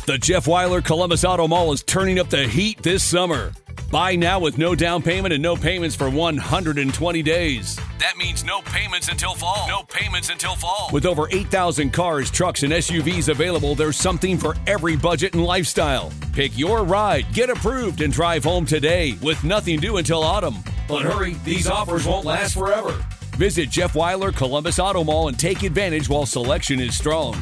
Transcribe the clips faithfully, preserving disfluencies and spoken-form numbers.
The Jeff Weiler Columbus Auto Mall is turning up the heat this summer. Buy now with no down payment and no payments for one hundred twenty days. That means no payments until fall. No payments until fall. With over eight thousand cars, trucks, and S U Vs available, there's something for every budget and lifestyle. Pick your ride, get approved, and drive home today with nothing due until autumn. But hurry, these offers won't last forever. Visit Jeff Weiler Columbus Auto Mall and take advantage while selection is strong.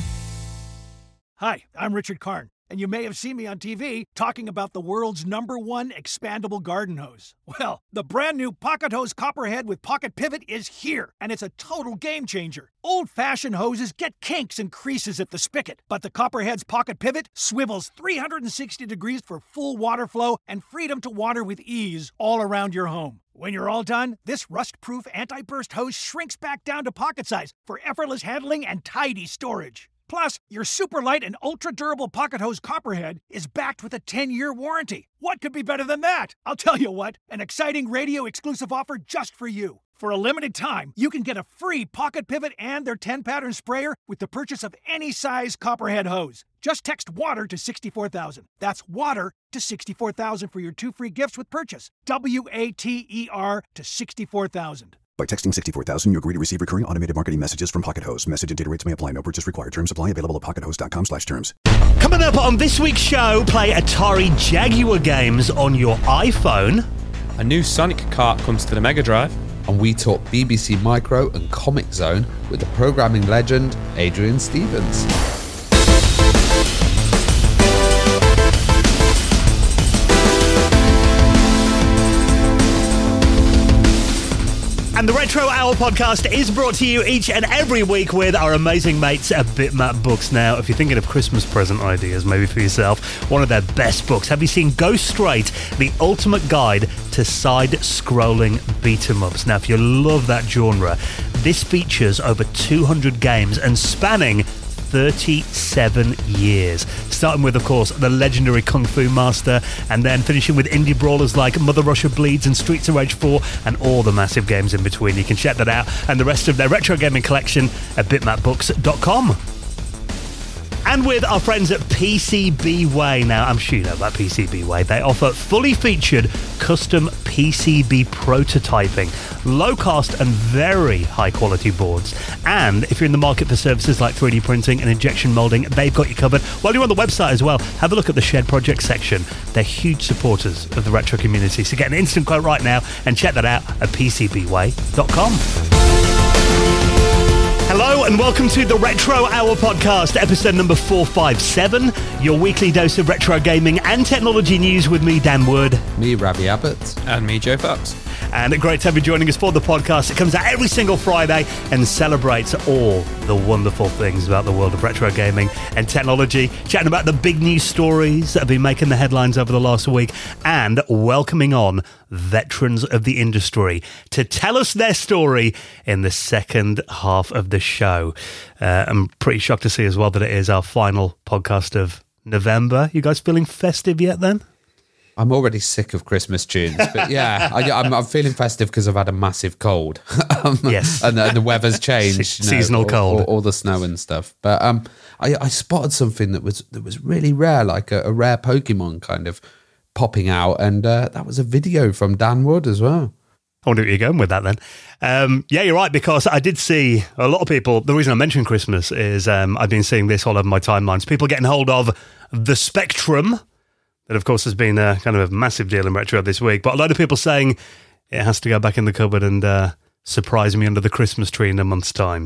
Hi, I'm Richard Karn, and you may have seen me on T V talking about the world's number one expandable garden hose. Well, the brand new Pocket Hose Copperhead with Pocket Pivot is here, and it's a total game changer. Old-fashioned hoses get kinks and creases at the spigot, but the Copperhead's Pocket Pivot swivels three hundred sixty degrees for full water flow and freedom to water with ease all around your home. When you're all done, this rust-proof anti-burst hose shrinks back down to pocket size for effortless handling and tidy storage. Plus, your super light and ultra-durable Pocket Hose Copperhead is backed with a ten-year warranty. What could be better than that? I'll tell you what, an exciting radio-exclusive offer just for you. For a limited time, you can get a free Pocket Pivot and their ten-pattern sprayer with the purchase of any size Copperhead hose. Just text WATER to sixty-four thousand. That's WATER to sixty-four thousand for your two free gifts with purchase. W A T E R to sixty-four thousand. By texting sixty-four thousand, you agree to receive recurring automated marketing messages from Pocket Hose. Message and data rates may apply. No purchase required. Terms apply. Available at pockethose.com slash terms. Coming up on this week's show, play Atari Jaguar games on your iPhone. A new Sonic kart comes to the Mega Drive. And we talk B B C Micro and Comic Zone with the programming legend, Adrian Stevens. And the Retro Hour podcast is brought to you each and every week with our amazing mates at Bitmap Books. Now, if you're thinking of Christmas present ideas, maybe for yourself, one of their best books. Have you seen Go Straight, the ultimate guide to side-scrolling beat-em-ups? Now, if you love that genre, this features over two hundred games and spanning thirty-seven years. Starting with, of course, the legendary Kung Fu Master, and then finishing with indie brawlers like Mother Russia Bleeds and Streets of Rage four, and all the massive games in between. You can check that out and the rest of their retro gaming collection at bitmap books dot com. And with our friends at PCBWay. Now, I'm sure you know about PCBWay. They offer fully featured custom P C B prototyping, low-cost and very high-quality boards. And if you're in the market for services like three D printing and injection molding, they've got you covered. While you're on the website as well, have a look at the Shared Project section. They're huge supporters of the retro community. So get an instant quote right now and check that out at P C B way dot com. Hello and welcome to the Retro Hour podcast, episode number four fifty-seven, your weekly dose of retro gaming and technology news with me, Dan Wood. Me, Ravi Abbott. And me, Joe Fox. And great to have you joining us for the podcast. It comes out every single Friday and celebrates all the wonderful things about the world of retro gaming and technology, chatting about the big news stories that have been making the headlines over the last week, and welcoming on veterans of the industry to tell us their story in the second half of the show. Uh, I'm pretty shocked to see as well that it is our final podcast of November. You guys feeling festive yet then? I'm already sick of Christmas tunes, but yeah, I, I'm, I'm feeling festive because I've had a massive cold. um, yes. And the, the weather's changed. Se- seasonal you know, cold. All, all, all the snow and stuff. But um, I, I spotted something that was that was really rare, like a, a rare Pokemon kind of popping out. And uh, that was a video from Dan Wood as well. I wonder where you're going with that then. Um, yeah, you're right, because I did see a lot of people. The reason I mentioned Christmas is um, I've been seeing this all over my timelines. People getting hold of the Spectrum. That, of course, has been a kind of a massive deal in retro this week. But a lot of people saying it has to go back in the cupboard and uh, surprise me under the Christmas tree in a month's time.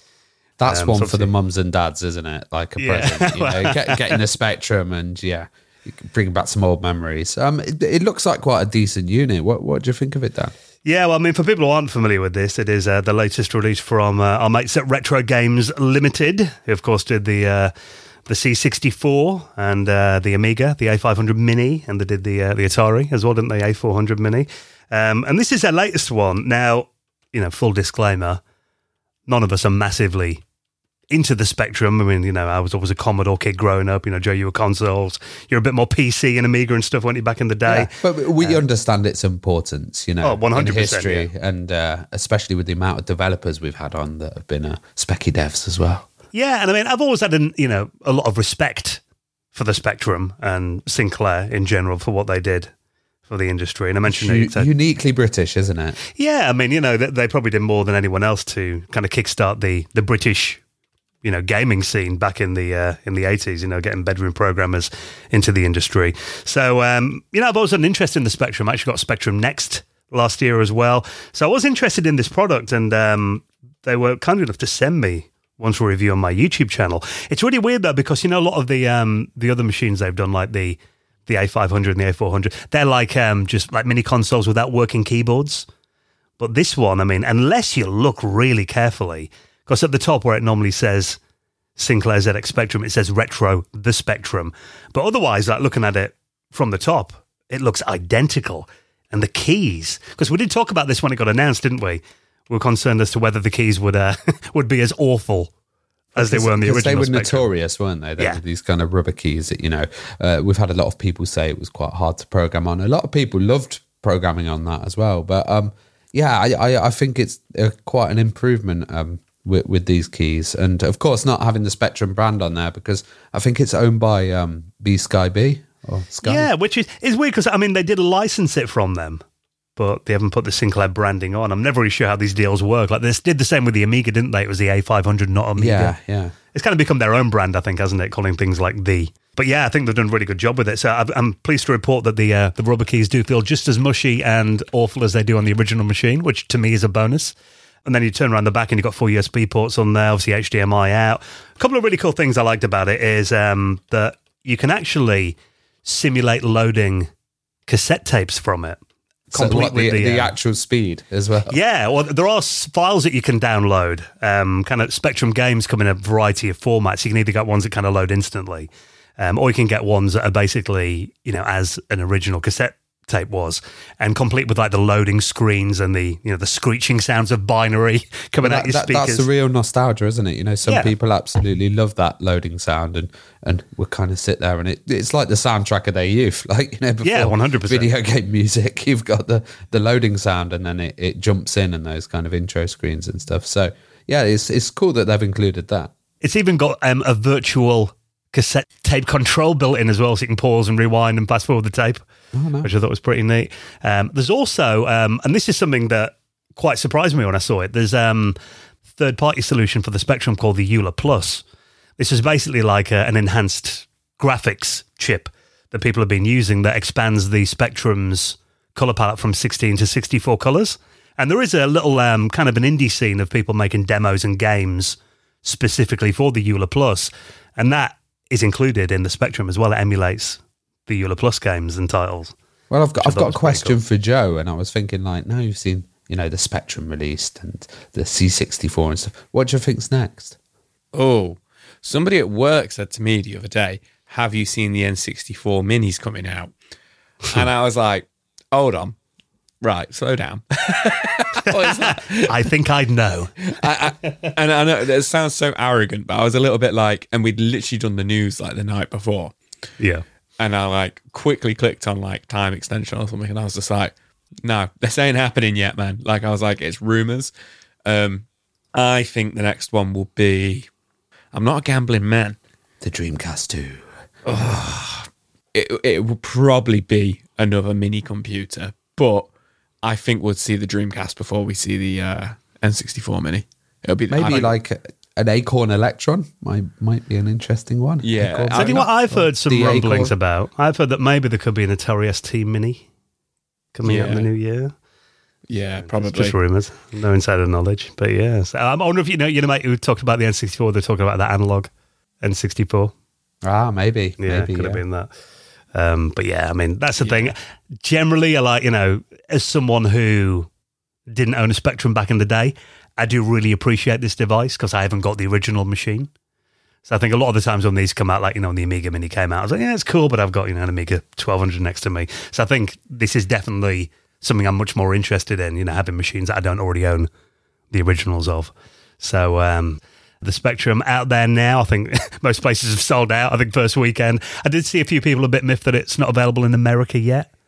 That's um, one so for the mums and dads, isn't it? Like a yeah. present. You know, get, getting a Spectrum and, yeah, bring back some old memories. Um, it, it looks like quite a decent unit. What, what do you think of it, Dan? Yeah, well, I mean, for people who aren't familiar with this, it is uh, the latest release from uh, our mates at Retro Games Limited, who, of course, did the... Uh, the C sixty-four and uh, the Amiga, the A five hundred Mini, and they did the uh, the Atari as well, didn't they? A four hundred Mini. Um, and this is their latest one. Now, you know, full disclaimer, none of us are massively into the Spectrum. I mean, you know, I was always a Commodore kid growing up. You know, Joe, you were consoles. You're a bit more P C and Amiga and stuff, weren't you, back in the day? Yeah, but we um, understand its importance, you know, oh, one hundred percent, in history, yeah. and uh, especially with the amount of developers we've had on that have been uh, specky devs as well. Yeah, and I mean, I've always had, an, you know, a lot of respect for the Spectrum and Sinclair in general for what they did for the industry. And I mentioned U- it's a, uniquely British, isn't it? yeah, I mean, you know, they, they probably did more than anyone else to kind of kickstart the the British, you know, gaming scene back in the uh, in the eighties. You know, getting bedroom programmers into the industry. So, um, you know, I've always had an interest in the Spectrum. I actually got Spectrum Next last year as well. So I was interested in this product, and um, they were kind enough to send me one for review on my YouTube channel. It's really weird though, because you know a lot of the um, the other machines they've done, like the the A five hundred and the A four hundred, they're like um, just like mini consoles without working keyboards. But this one, I mean, unless you look really carefully, because at the top where it normally says Sinclair Z X Spectrum, it says Retro the Spectrum. But otherwise, like looking at it from the top, it looks identical. And the keys, because we did talk about this when it got announced, didn't we? We were concerned as to whether the keys would uh, would be as awful as they were on the original They were Spectrum. notorious, weren't they? They Yeah. were these kind of rubber keys that, you know, uh, we've had a lot of people say it was quite hard to program on. A lot of people loved programming on that as well. But um, yeah, I, I, I think it's uh, quite an improvement um, with, with these keys. And of course, not having the Spectrum brand on there, because I think it's owned by um, B Sky B or Sky. Yeah, which is, is weird because, I mean, they did license it from them, but they haven't put the Sinclair branding on. I'm never really sure how these deals work. Like, they did the same with the Amiga, didn't they? It was the A five hundred, not Amiga. Yeah, yeah. It's kind of become their own brand, I think, hasn't it? Calling things like the. But yeah, I think they've done a really good job with it. So I've, I'm pleased to report that the uh, the rubber keys do feel just as mushy and awful as they do on the original machine, which to me is a bonus. And then you turn around the back and you've got four U S B ports on there, obviously H D M I out. A couple of really cool things I liked about it is um, that you can actually simulate loading cassette tapes from it. So complete what, the, with the uh, actual speed as well. Yeah, well, there are s- files that you can download. Um, kind of Spectrum games come in a variety of formats. You can either get ones that kind of load instantly, um, or you can get ones that are basically, you know, as an original cassette tape was, and complete with like the loading screens and the, you know, the screeching sounds of binary coming Well, out your that, that, speakers. that's the real nostalgia, isn't it? You know, some Yeah. people absolutely love that loading sound, and and will kind of sit there, and it it's like the soundtrack of their youth. Like, you know, before Yeah, one hundred percent. video game music, you've got the the loading sound, and then it, it jumps in, and those kind of intro screens and stuff. So yeah, it's it's cool that they've included that. It's even got um, a virtual cassette tape control built in as well, so you can pause and rewind and fast forward the tape, which I thought was pretty neat. Um, there's also, um, and this is something that quite surprised me when I saw it, there's um, a third-party solution for the Spectrum called the EULA Plus. This is basically like a, an enhanced graphics chip that people have been using that expands the Spectrum's colour palette from sixteen to sixty-four colours. And there is a little um, kind of an indie scene of people making demos and games specifically for the EULA Plus, and that is included in the Spectrum as well. It emulates the EULA Plus games and titles. Well, I've got I I've thought got a was pretty question cool. for Joe, and I was thinking, like, now you've seen, you know, the Spectrum released and the C sixty-four and stuff. What do you think's next? Oh, somebody at work said to me the other day, have you seen the N sixty-four minis coming out? And I was like, hold on. Right, slow down. What is that? I think I'd know. I, I, and I know it sounds so arrogant, but I was a little bit like, and we'd literally done the news like the night before. Yeah. And I like quickly clicked on like time extension or something. And I was just like, no, this ain't happening yet, man. Like I was like, it's rumors. Um, I think the next one will be, I'm not a gambling man. The Dreamcast two. It, it will probably be another mini computer, but I think we'll see the Dreamcast before we see the uh, N sixty-four mini. It'll be Maybe I- like an Acorn Electron might might be an interesting one. Yeah, Acorn- I- So, do you know what I've heard some The rumblings Acorn. about? I've heard that maybe there could be an Atari S T Mini coming out in the Yeah. new year. yeah, It's probably. just rumours, no insider knowledge. But yeah, so, um, I wonder if you know, you know, mate, who talked about the N sixty-four. They're talking about that analog N sixty-four. Ah, maybe. Yeah, maybe, could have yeah. been that. Um, but yeah, I mean, that's the thing. Generally, I like, you know, as someone who didn't own a Spectrum back in the day, I do really appreciate this device because I haven't got the original machine. So I think a lot of the times when these come out, like, you know, when the Amiga Mini came out, I was like, yeah, it's cool, but I've got, you know, an Amiga twelve hundred next to me. So I think this is definitely something I'm much more interested in, you know, having machines that I don't already own the originals of. So, um, the Spectrum out there now, I think most places have sold out. I think first weekend. I did see a few people a bit miffed that it's not available in America yet.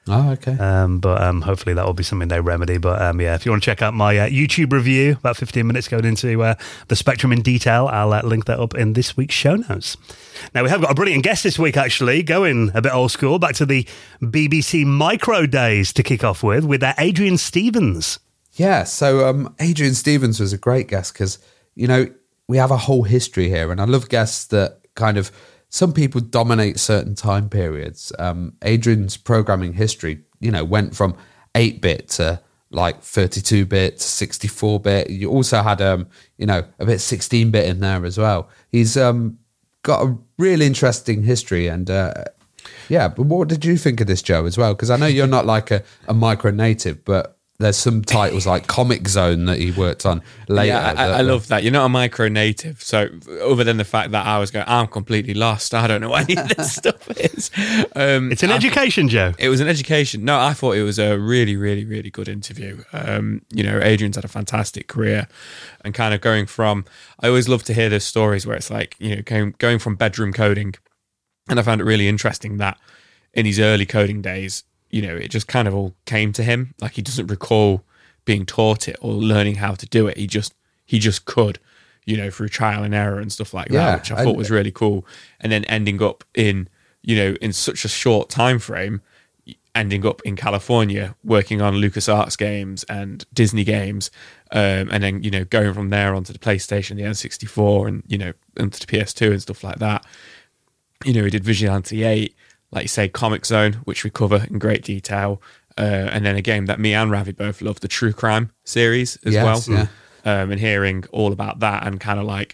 Oh, okay. Um, but um, hopefully that will be something they remedy. But um, yeah, if you want to check out my uh, YouTube review, about fifteen minutes going into uh, the Spectrum in detail, I'll uh, link that up in this week's show notes. Now, we have got a brilliant guest this week, actually, going a bit old school, back to the B B C Micro days to kick off with, with uh, Adrian Stevens. Yeah, so um, Adrian Stevens was a great guest because, you know, we have a whole history here, and I love guests that kind of, some people dominate certain time periods. Um, Adrian's programming history, you know, went from eight-bit to like thirty-two bit to sixty-four bit. You also had, um, you know, a bit sixteen-bit in there as well. He's um, got a really interesting history, and uh, yeah, but what did you think of this, Joe, as well? Because I know you're not like a, a micro-native, but there's some titles like Comic Zone that he worked on later. Yeah, I, that, I love that. You're not a micro native. So other than the fact that I was going, I'm completely lost. I don't know what any of this stuff is. Um, It's an I, education, Joe. It was an education. No, I thought it was a really, really, really good interview. Um, you know, Adrian's had a fantastic career, and kind of going from, I always love to hear those stories where it's like, you know, going, going from bedroom coding. And I found it really interesting that in his early coding days, you know, it just kind of all came to him. Like, he doesn't recall being taught it or learning how to do it. He just he just could, you know, through trial and error and stuff like that, Yeah, which I thought I- was really cool. And then ending up in, you know, in such a short time frame, ending up in California working on LucasArts games and Disney games, um, and then, you know, going from there onto the PlayStation, the N sixty-four, and, you know, into the P S two and stuff like that. You know, he did Vigilante eight, like you say, Comic Zone, which we cover in great detail, uh, and then a game that me and Ravi both love, the True Crime series as Yes, well. yeah. Um, and hearing all about that, and kind of like,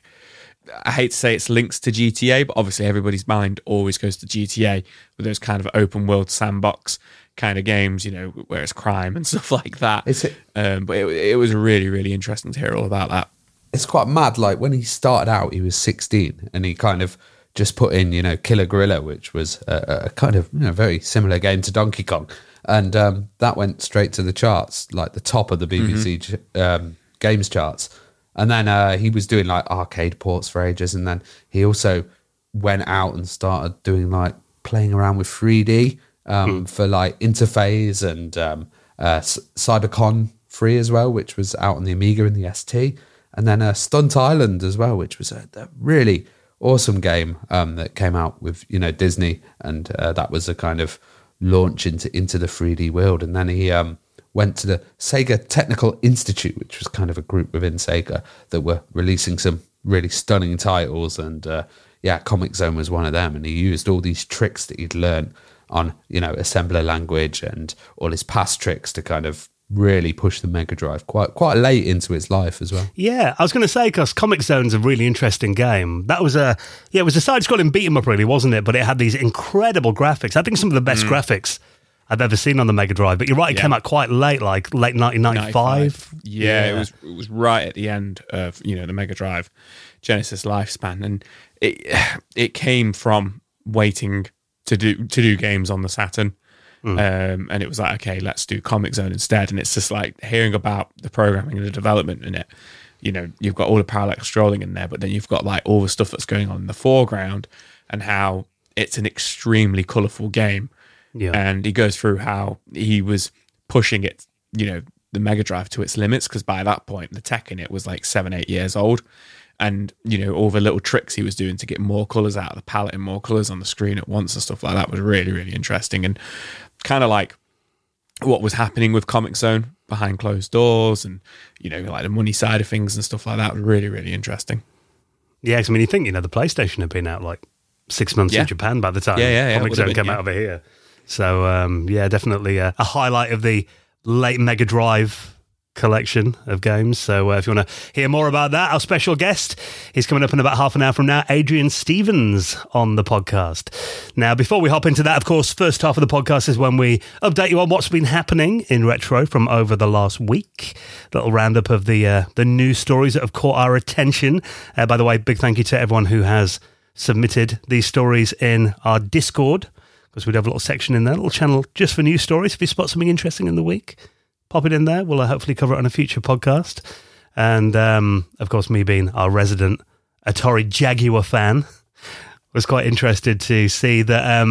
I hate to say it's links to G T A, but obviously everybody's mind always goes to G T A with those kind of open world sandbox kind of games, you know, where it's crime and stuff like that. Is it- Um, but it, it was really, really interesting to hear all about that. It's quite mad. Like, when he started out, he was sixteen, and he kind of just put in, you know, Killer Gorilla, which was a, a kind of, you know, very similar game to Donkey Kong. And um, that went straight to the charts, like the top of the B B C ch- um, games charts. And then uh, he was doing like arcade ports for ages. And then he also went out and started doing like playing around with three D um, for like Interface and um, uh, Cybercon three as well, which was out on the Amiga and the S T. And then uh, Stunt Island as well, which was a, a really awesome game um, that came out with, you know, Disney. And uh, that was a kind of launch into, into the three D world. And then he um, went to the Sega Technical Institute, which was kind of a group within Sega that were releasing some really stunning titles. And uh, yeah, Comic Zone was one of them. And he used all these tricks that he'd learned on, you know, assembler language and all his past tricks to kind of really push the Mega Drive quite quite late into its life as well. Yeah, I was going to say, because Comic Zone's a really interesting game. That was a, yeah, it was a side-scrolling beat-em-up, really, wasn't it? But it had these incredible graphics. I think some of the best mm. graphics I've ever seen on the Mega Drive. But you're right, it yeah. came out quite late, like late nineteen ninety-five. Yeah, yeah, it was it was right at the end of, you know, the Mega Drive Genesis lifespan, and it it came from waiting to do to do games on the Saturn. Mm. Um, and it was like, okay, let's do Comic Zone instead. And it's just like hearing about the programming and the development in it. You know, you've got all the parallax scrolling in there, but then you've got like all the stuff that's going on in the foreground and how it's an extremely colourful game. Yeah. And he goes through how he was pushing it, you know, the Mega Drive to its limits, because by that point, the tech in it was like seven, eight years old. And, you know, all the little tricks he was doing to get more colours out of the palette and more colours on the screen at once and stuff like that was really, really interesting. And kind of like what was happening with Comic Zone behind closed doors and, you know, like the money side of things and stuff like that was really, really interesting. Yeah, because I mean, you think, you know, the PlayStation had been out like six months yeah. in Japan by the time yeah, yeah, yeah, Comic Zone been, came yeah. out over here. So, um, yeah, definitely a, a highlight of the late Mega Drive collection of games. So uh, if you want to hear more about that, our special guest is coming up in about half an hour from now, Adrian Stevens on the podcast. Now, before we hop into that, of course, first half of the podcast is when we update you on what's been happening in retro from over the last week. A little roundup of the uh, the news stories that have caught our attention. Uh, by the way, big thank you to everyone who has submitted these stories in our Discord, because we'd have a little section in there, a little channel just for news stories. If you spot something interesting in the week, pop it in there. We'll uh, hopefully cover it on a future podcast. And, um, of course, me being our resident Atari Jaguar fan, was quite interested to see that um,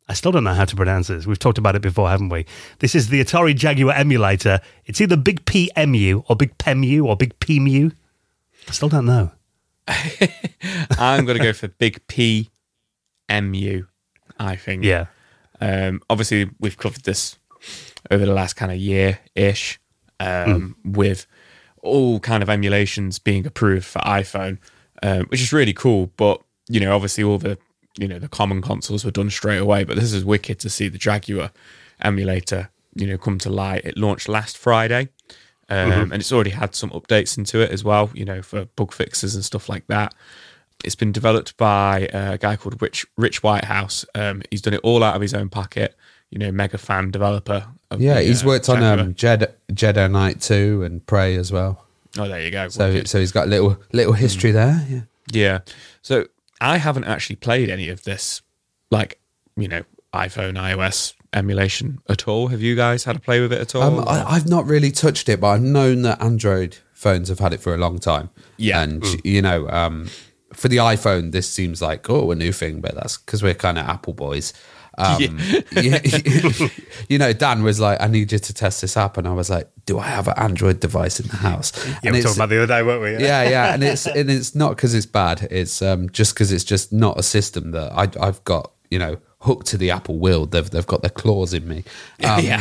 I still don't know how to pronounce this. We've talked about it before, haven't we? This is the Atari Jaguar emulator. It's either Big P M U or Big P E M U or Big P M U. I still don't know. I'm going to go for Big P M U, I think. Yeah. Um, obviously, we've covered this over the last kind of year-ish um, mm. with all kind of emulations being approved for iPhone, um, which is really cool. But, you know, obviously all the, you know, the common consoles were done straight away. But this is wicked to see the Jaguar emulator, you know, come to light. It launched last Friday. Um, mm-hmm. And it's already had some updates into it as well, you know, for bug fixes and stuff like that. It's been developed by a guy called Rich Rich Whitehouse. Um, he's done it all out of his own pocket, you know, mega fan developer. Of yeah, the, he's uh, worked Jaguar. on um, Jedi, Jedi Knight two and Prey as well. Oh, there you go. So, Wicked. so he's got a little little history mm. there. Yeah. Yeah. So I haven't actually played any of this, like, you know, iPhone, iOS emulation at all. Have you guys had a play with it at all? Um, I, I've not really touched it, but I've known that Android phones have had it for a long time. Yeah. And, mm. you know, um, for the iPhone, this seems like, oh, a new thing, but that's because we're kind of Apple boys. Um, yeah. You know, Dan was like, I need you to test this app. And I was like, do I have an Android device in the house? Yeah, and we were talking about the other day, weren't we? Yeah, yeah. yeah. And it's and it's not because it's bad. It's um, just because it's just not a system that I, I've got, you know, hooked to the Apple wheel. They've they've got their claws in me. Um, yeah.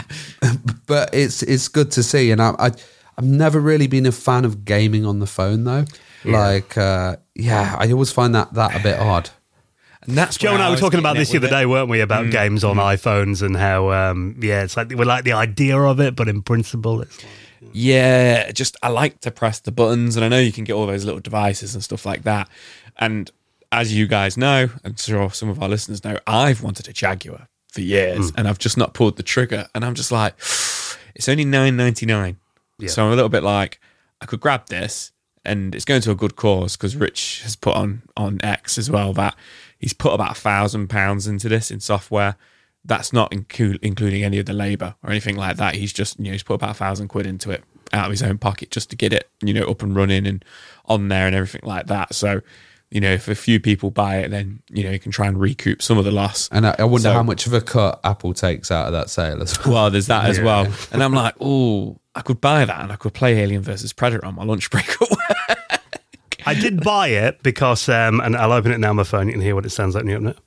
But it's it's good to see. And I, I, I've never really been a fan of gaming on the phone, though. Yeah. Like, uh, yeah, I always find that, that a bit odd. And that's Joe and I were talking about this the other it. day, weren't we? About mm. games on mm. iPhones and how, um, yeah, it's like we like the idea of it, but in principle, it's like, yeah, just I like to press the buttons, and I know you can get all those little devices and stuff like that. And as you guys know, I'm sure some of our listeners know, I've wanted a Jaguar for years, mm. and I've just not pulled the trigger. And I'm just like, it's only nine ninety-nine, yeah. So I'm a little bit like, I could grab this, and it's going to a good cause because Rich has put on on X as well that he's put about a thousand pounds into this in software. That's not incu- including any of the labour or anything like that. He's just, you know, he's put about a thousand quid into it out of his own pocket just to get it, you know, up and running and on there and everything like that. So, you know, if a few people buy it, then, you know, you can try and recoup some of the loss. And I, I wonder so, how much of a cut Apple takes out of that sale as well. Well, there's that as yeah. well. And I'm like, oh, I could buy that and I could play Alien versus Predator on my lunch break at work. I did buy it because, um, and I'll open it now on my phone. You can hear what it sounds like when you open it.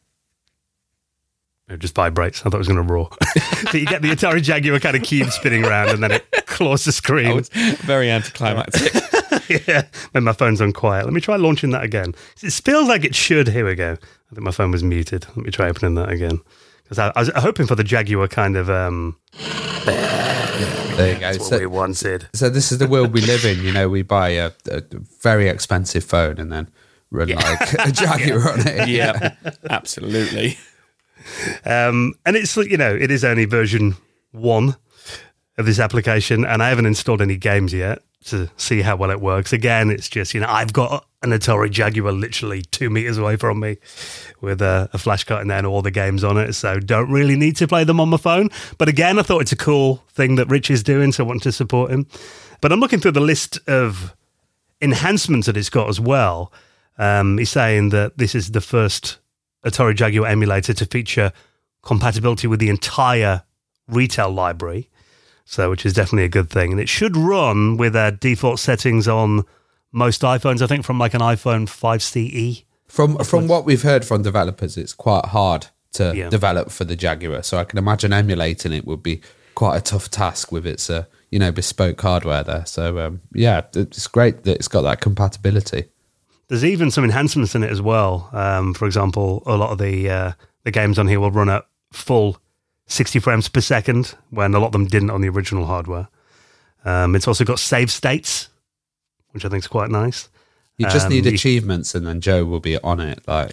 It just vibrates. I thought it was going to roar. But you get the Atari Jaguar kind of cube spinning around and then it claws the screen. That was very anticlimactic. Yeah, when my phone's on quiet. Let me try launching that again. It feels like it should. Here we go. I think my phone was muted. Let me try opening that again. Because I, I was hoping for the Jaguar kind of... Um, there you go. That's what so, we wanted. So this is the world we live in. You know, we buy a, a very expensive phone and then run yeah. like a Jaguar yeah. on it. Yeah, absolutely. Um, and it's, you know, it is only version one of this application, and I haven't installed any games yet to see how well it works. Again, it's just, you know, I've got an Atari Jaguar literally two meters away from me with a, a flash card and then all the games on it, so don't really need to play them on my phone. But again, I thought it's a cool thing that Rich is doing, so I want to support him. But I'm looking through the list of enhancements that it's got as well. Um, he's saying that this is the first Atari Jaguar emulator to feature compatibility with the entire retail library, so which is definitely a good thing. And it should run with uh, default settings on most iPhones, I think, from like an iPhone five C E. From from what we've heard from developers, it's quite hard to yeah. develop for the Jaguar. So I can imagine emulating it would be quite a tough task with its uh, you know, bespoke hardware there. So um, yeah, it's great that it's got that compatibility. There's even some enhancements in it as well. Um, for example, a lot of the uh, the games on here will run at full sixty frames per second, when a lot of them didn't on the original hardware. Um, it's also got save states, which I think is quite nice. You just um, need you, achievements, and then Joe will be on it. Like,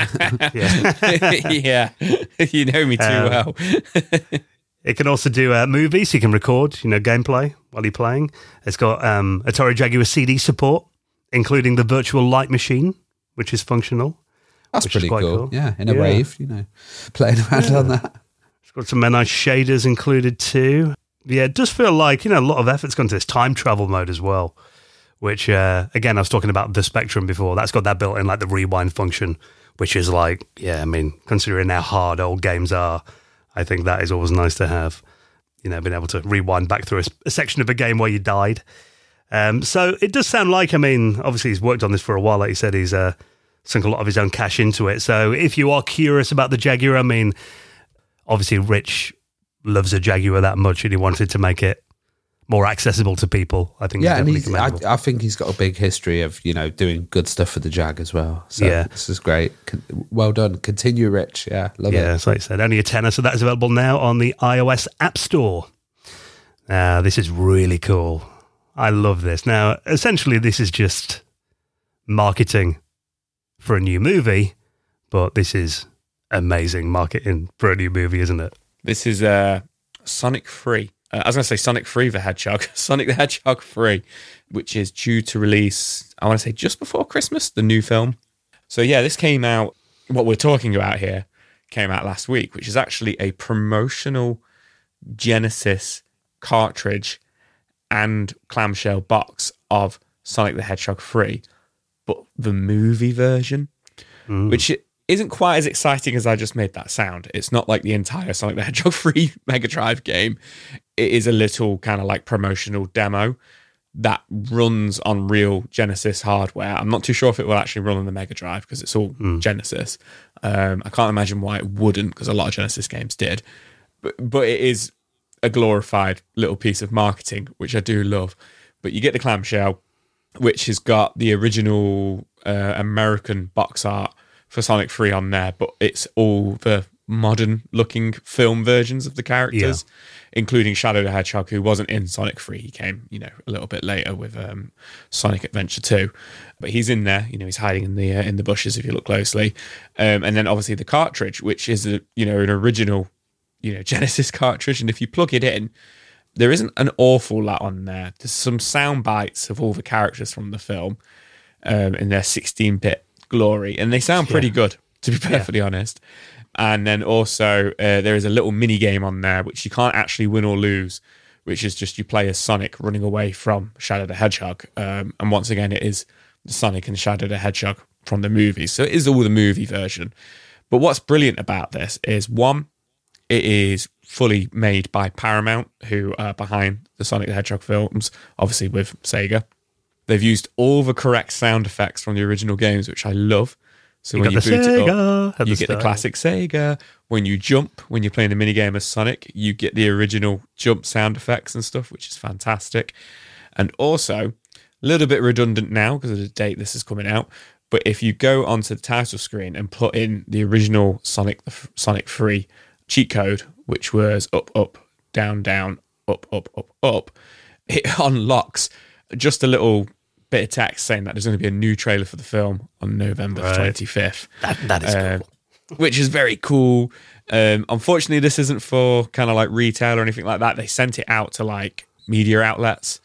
yeah, yeah, you know me too um, well. It can also do uh, movies. You can record, you know, gameplay while you're playing. It's got um, Atari Jaguar C D support, including the virtual light machine, which is functional. That's which pretty is quite cool. cool. Yeah, in a yeah. rave, you know, playing around yeah. on that. It's got some nice shaders included too. Yeah, it does feel like, you know, a lot of effort's gone to this time travel mode as well, which, uh, again, I was talking about the Spectrum before. That's got that built in, like the rewind function, which is like, yeah, I mean, considering how hard old games are, I think that is always nice to have, you know, being able to rewind back through a, a section of a game where you died. Um, so it does sound like, I mean, obviously he's worked on this for a while. Like you said, he's uh, sunk a lot of his own cash into it. So if you are curious about the Jaguar, I mean, obviously Rich loves a Jaguar that much and he wanted to make it more accessible to people. I think yeah, and he's he's, I, I think he's got a big history of, you know, doing good stuff for the Jag as well. So yeah, this is great. Well done. Continue, Rich. Yeah, love yeah, it. Yeah, so like I said, only a tenner, so that is available now on the iOS App Store. Uh, this is really cool. I love this. Now, essentially, this is just marketing for a new movie, but this is amazing marketing for a new movie, isn't it? This is uh, Sonic three. Uh, I was going to say Sonic three the Hedgehog. Sonic the Hedgehog three, which is due to release, I want to say just before Christmas, the new film. So yeah, this came out, what we're talking about here, came out last week, which is actually a promotional Genesis cartridge and clamshell box of Sonic the Hedgehog three, but the movie version, mm. which isn't quite as exciting as I just made that sound. It's not like the entire Sonic the Hedgehog three Mega Drive game. It is a little kind of like promotional demo that runs on real Genesis hardware. I'm not too sure if it will actually run on the Mega Drive because it's all mm. Genesis. Um, I can't imagine why it wouldn't, because a lot of Genesis games did. But, but it is a glorified little piece of marketing, which I do love. But you get the clamshell, which has got the original uh, American box art for Sonic three on there, but it's all the modern looking film versions of the characters, yeah. including Shadow the Hedgehog, who wasn't in Sonic three. He came, you know, a little bit later with um, Sonic Adventure two, but he's in there. You know, he's hiding in the uh, in the bushes if you look closely. Um, and then obviously the cartridge, which is a, you know, an original, you know, Genesis cartridge, and if you plug it in, there isn't an awful lot on there. There's some sound bites of all the characters from the film um, in their sixteen-bit glory, and they sound pretty yeah. good, to be perfectly yeah. honest. And then also uh, there is a little mini game on there which you can't actually win or lose, which is just you play as Sonic running away from Shadow the Hedgehog. Um, and once again, it is Sonic and Shadow the Hedgehog from the movie, so it is all the movie version. But what's brilliant about this is, one, it is fully made by Paramount, who are behind the Sonic the Hedgehog films, obviously with Sega. They've used all the correct sound effects from the original games, which I love. So you when you boot Sega it up, you get the classic Sega. When you jump, when you're playing the minigame as Sonic, you get the original jump sound effects and stuff, which is fantastic. And also, a little bit redundant now because of the date this is coming out, but if you go onto the title screen and put in the original Sonic Sonic three cheat code, which was up, up, down, down, up, up, up, up, it unlocks just a little bit of text saying that there's going to be a new trailer for the film on November right. twenty-fifth. That, that is uh, cool. Which is very cool. Um, unfortunately, this isn't for kind of like retail or anything like that. They sent it out to like media outlets.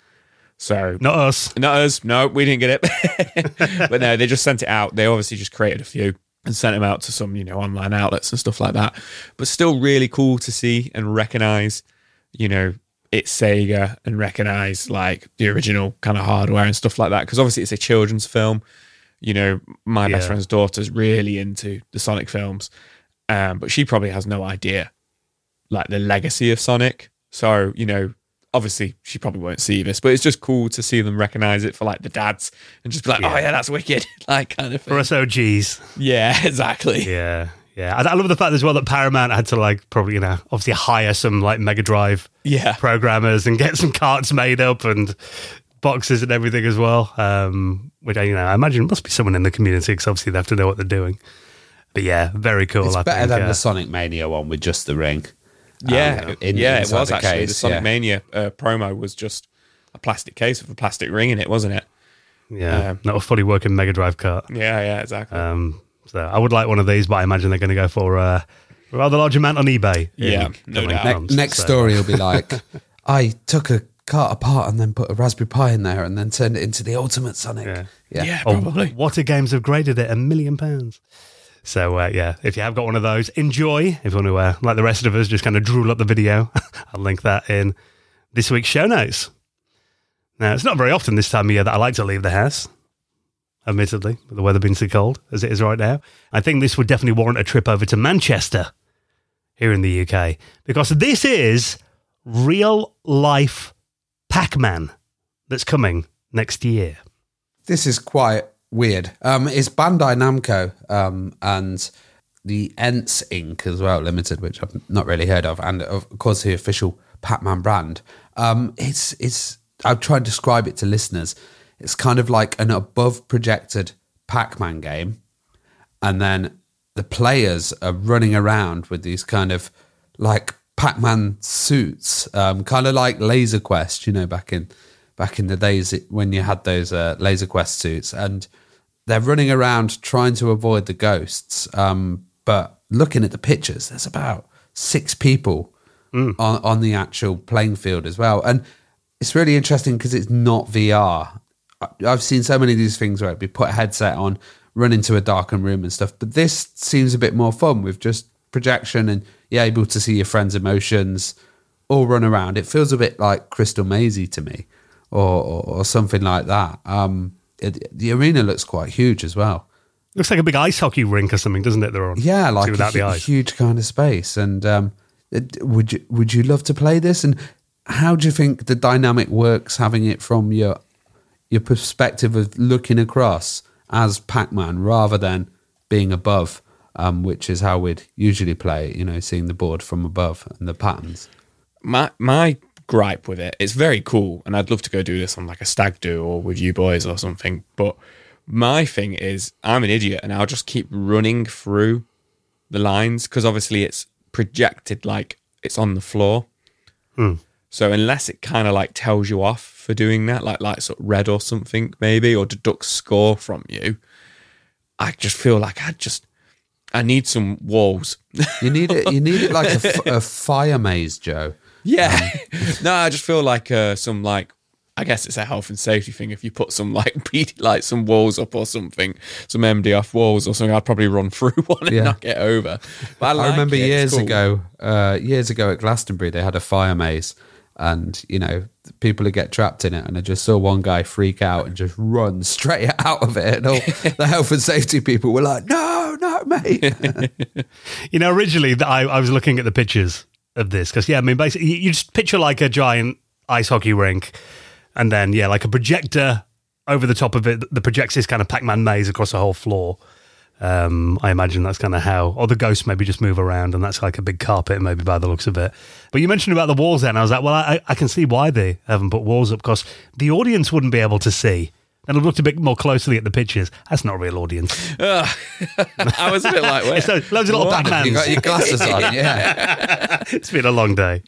So not us. Not us. No, we didn't get it. But no, they just sent it out. They obviously just created a few and sent them out to some, you know, online outlets and stuff like that. But still really cool to see and recognize, you know, it's Sega and recognize like the original kind of hardware and stuff like that. Because obviously it's a children's film. You know, my yeah. best friend's daughter's really into the Sonic films. Um, but she probably has no idea like the legacy of Sonic. So, you know, obviously she probably won't see this, but it's just cool to see them recognize it for like the dads and just be like, yeah. oh yeah, that's wicked. Like kind of thing. For us O Gs. Yeah, exactly. Yeah. Yeah, I, I love the fact as well that Paramount had to like probably, you know, obviously hire some like Mega Drive yeah. programmers and get some carts made up and boxes and everything as well. Um, which, you know, I imagine must be someone in the community because obviously they have to know what they're doing. But yeah, very cool. It's I better think, than uh, the Sonic Mania one with just the ring. Yeah, um, in, yeah, it was the actually. case, the Sonic yeah. Mania uh, promo was just a plastic case with a plastic ring in it, wasn't it? Yeah, um, not a fully working Mega Drive cart. Yeah, yeah, exactly. Um, so I would like one of these, but I imagine they're going to go for uh, a rather large amount on eBay. Yeah, no doubt. Ne- months, next so. story will be like, I took a cart apart and then put a Raspberry Pi in there and then turned it into the ultimate Sonic. Yeah, yeah, yeah oh, probably. What a Games have graded it a million pounds. So, uh, yeah, if you have got one of those, enjoy. If you want to, uh, like the rest of us, just kind of drool up the video, I'll link that in this week's show notes. Now, it's not very often this time of year that I like to leave the house. admittedly, with the weather being so cold as it is right now. I think this would definitely warrant a trip over to Manchester here in the U K, because this is real-life Pac-Man that's coming next year. This is quite weird. Um, it's Bandai Namco um, and the Ents Incorporated as well, Limited, which I've not really heard of, and of course the official Pac-Man brand. Um, it's it's. I'll try and describe it to listeners. It's kind of like an above projected Pac-Man game, and then the players are running around with these kind of like Pac-Man suits, um, kind of like Laser Quest, you know, back in back in the days when you had those uh, Laser Quest suits, and they're running around trying to avoid the ghosts. Um, but looking at the pictures, there's about six people mm. on, on the actual playing field as well, and it's really interesting because it's not V R. I've seen so many of these things where we put a headset on, run into a darkened room and stuff, but this seems a bit more fun with just projection and you're able to see your friends' emotions all run around. It feels a bit like Crystal Maze to me, or, or, or something like that. Um, it, the arena looks quite huge as well. Looks like a big ice hockey rink or something, doesn't it? They're on. Yeah, like without a the ice. huge kind of space. And um, it, would you would you love to play this? And how do you think the dynamic works, having it from your your perspective of looking across as Pac-Man rather than being above, um, which is how we'd usually play, you know, seeing the board from above and the patterns? My my gripe with it, it's very cool, and I'd love to go do this on like a stag do or with you boys or something, but my thing is I'm an idiot and I'll just keep running through the lines because obviously it's projected like it's on the floor. Hmm. So unless it kind of like tells you off for doing that, like like sort of red or something maybe, or deducts score from you, I just feel like I just I need some walls. You need it. You need it like a, f- a fire maze, Joe. Yeah. No, I just feel like uh, some like I guess it's a health and safety thing. If you put some like like some walls up or something, some M D F walls or something, I'd probably run through one and Yeah. not get over. But I, like I remember it. It's years cool. ago, uh, years ago at Glastonbury, they had a fire maze, and you know people would get trapped in it, and I just saw one guy freak out and just run straight out of it, and all the health and safety people were like, "No, no, mate." You know, originally I, I was looking at the pictures of this because, yeah, I mean, basically, you, you just picture like a giant ice hockey rink, and then, yeah, like a projector over the top of it that projects this kind of Pac-Man maze across the whole floor. Um, I imagine that's kind of how, or the ghosts maybe just move around, and that's like a big carpet, maybe by the looks of it. But you mentioned about the walls then. I was like, well, I, I can see why they haven't put walls up, because the audience wouldn't be able to see. And I've looked a bit more closely at the pictures. That's not a real audience. Ugh. I was a bit like, wait, It's those- loads of little what? Pac-Mans. You got your glasses on, yeah. It's been a long day.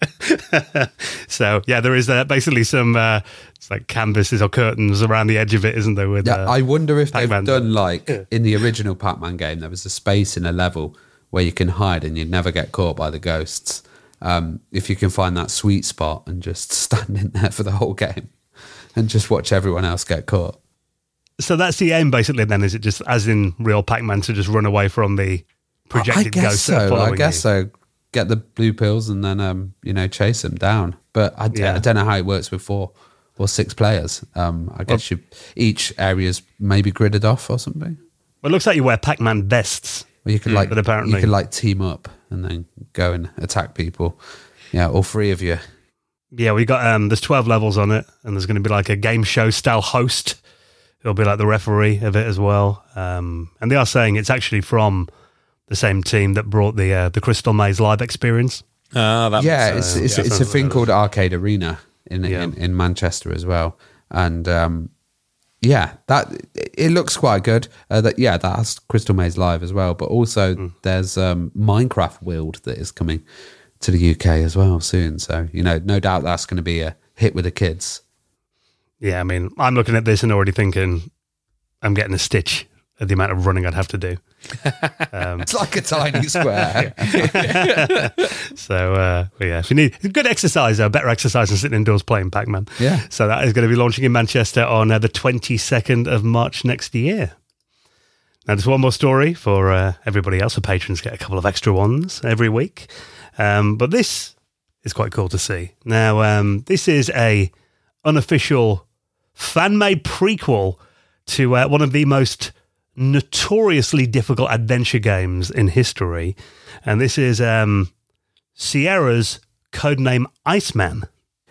So, yeah, there is uh, basically some uh, it's like canvases or curtains around the edge of it, isn't there? With, Yeah, uh, I wonder if Pac-Man. they've done like in the original Pac-Man game, there was a space in a level where you can hide and you'd never get caught by the ghosts. Um, if you can find that sweet spot and just stand in there for the whole game and just watch everyone else get caught. So that's the aim, basically, then, is it just, as in real Pac-Man, to just run away from the projected I guess ghosts that are so. following I guess you? so. Get the blue pills and then, um, you know, chase them down. But I, d- Yeah. I don't know how it works with four or six players. Um, I guess you, each area's maybe gridded off or something. Well, it looks like you wear Pac-Man vests. Or you could like, But apparently- you could like team up and then go and attack people. Yeah, all three of you. Yeah, we got, um, there's twelve levels on it, and there's going to be like a game show style host. He'll be like the referee of it as well. Um, and they are saying it's actually from the same team that brought the uh, the Crystal Maze live experience. Ah, that Yeah, makes it's sense. it's, yeah, it's a sounds thing like called Arcade Arena in, Yeah. in in Manchester as well, and um, yeah, that it looks quite good. Uh, that yeah, that has Crystal Maze Live as well, but also Mm. there's um, Minecraft World that is coming to the U K as well soon. So you know, no doubt that's going to be a hit with the kids. Yeah, I mean, I'm looking at this and already thinking I'm getting a stitch at the amount of running I'd have to do. Um, It's like a tiny square. so, uh, but yeah, if you need good exercise, though, better exercise than sitting indoors playing Pac-Man. Yeah. So that is going to be launching in Manchester on uh, the twenty-second of March next year. Now, there's one more story for uh, everybody else. The patrons get a couple of extra ones every week. Um, but this is quite cool to see. Now, um, this is a unofficial fan-made prequel to uh, one of the most notoriously difficult adventure games in history. And this is um, Sierra's codename Iceman.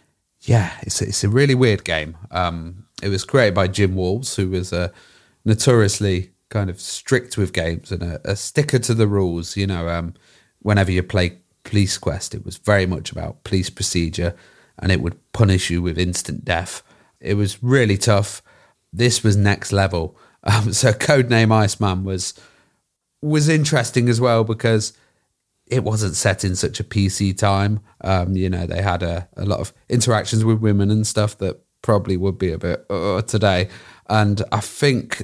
Yeah, it's a, it's a really weird game. Um, it was created by Jim Walls, who was a notoriously kind of strict with games and a, a sticker to the rules. You know, um, whenever you play Police Quest, it was very much about police procedure, and it would punish you with instant death. It was really tough. This was next level. Um, so codename Iceman was was interesting as well because it wasn't set in such a P C time. Um, you know, they had a, a lot of interactions with women and stuff that probably would be a bit uh, today. And I think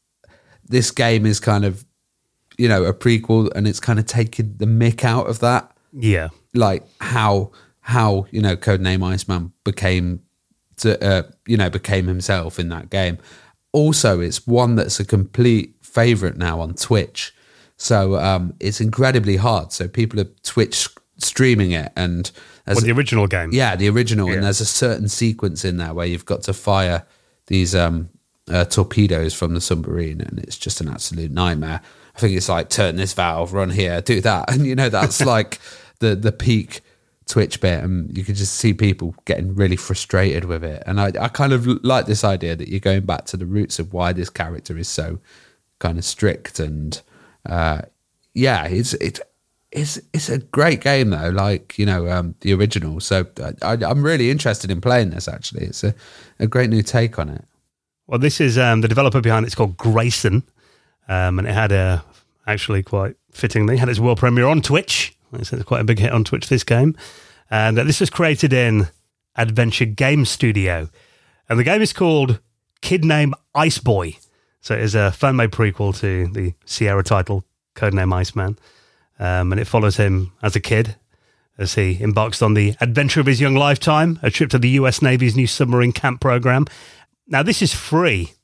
this game is kind of, you know, a prequel, and it's kind of taken the mick out of that. Yeah. Like how, how you know, codename Iceman became, to, uh, you know, became himself in that game. Also, it's one that's a complete favourite now on Twitch. So um, it's incredibly hard. So people are Twitch streaming it, and well, the original game, yeah, the original. Yeah. And there's a certain sequence in there where you've got to fire these um, uh, torpedoes from the submarine, and it's just an absolute nightmare. I think it's like turn this valve, run here, do that, and you know that's like the the peak Twitch bit, and you can just see people getting really frustrated with it. And I, I kind of like this idea that you're going back to the roots of why this character is so kind of strict and. Uh, yeah, it's it, it's it's a great game though, like you know um, the original. So I, I'm really interested in playing this. Actually, it's a, a great new take on it. Well, this is um, the developer behind it's called Grayson, um, and it had a actually quite fittingly had its world premiere on Twitch. It's quite a big hit on Twitch. This game, and uh, this was created in Adventure Game Studio, and the game is called Kid Name Ice Boy. So it is a fan-made prequel to the Sierra title, codename Iceman, um, and it follows him as a kid as he embarks on the adventure of his young lifetime, a trip to the U S Navy's new submarine camp program. Now, this is free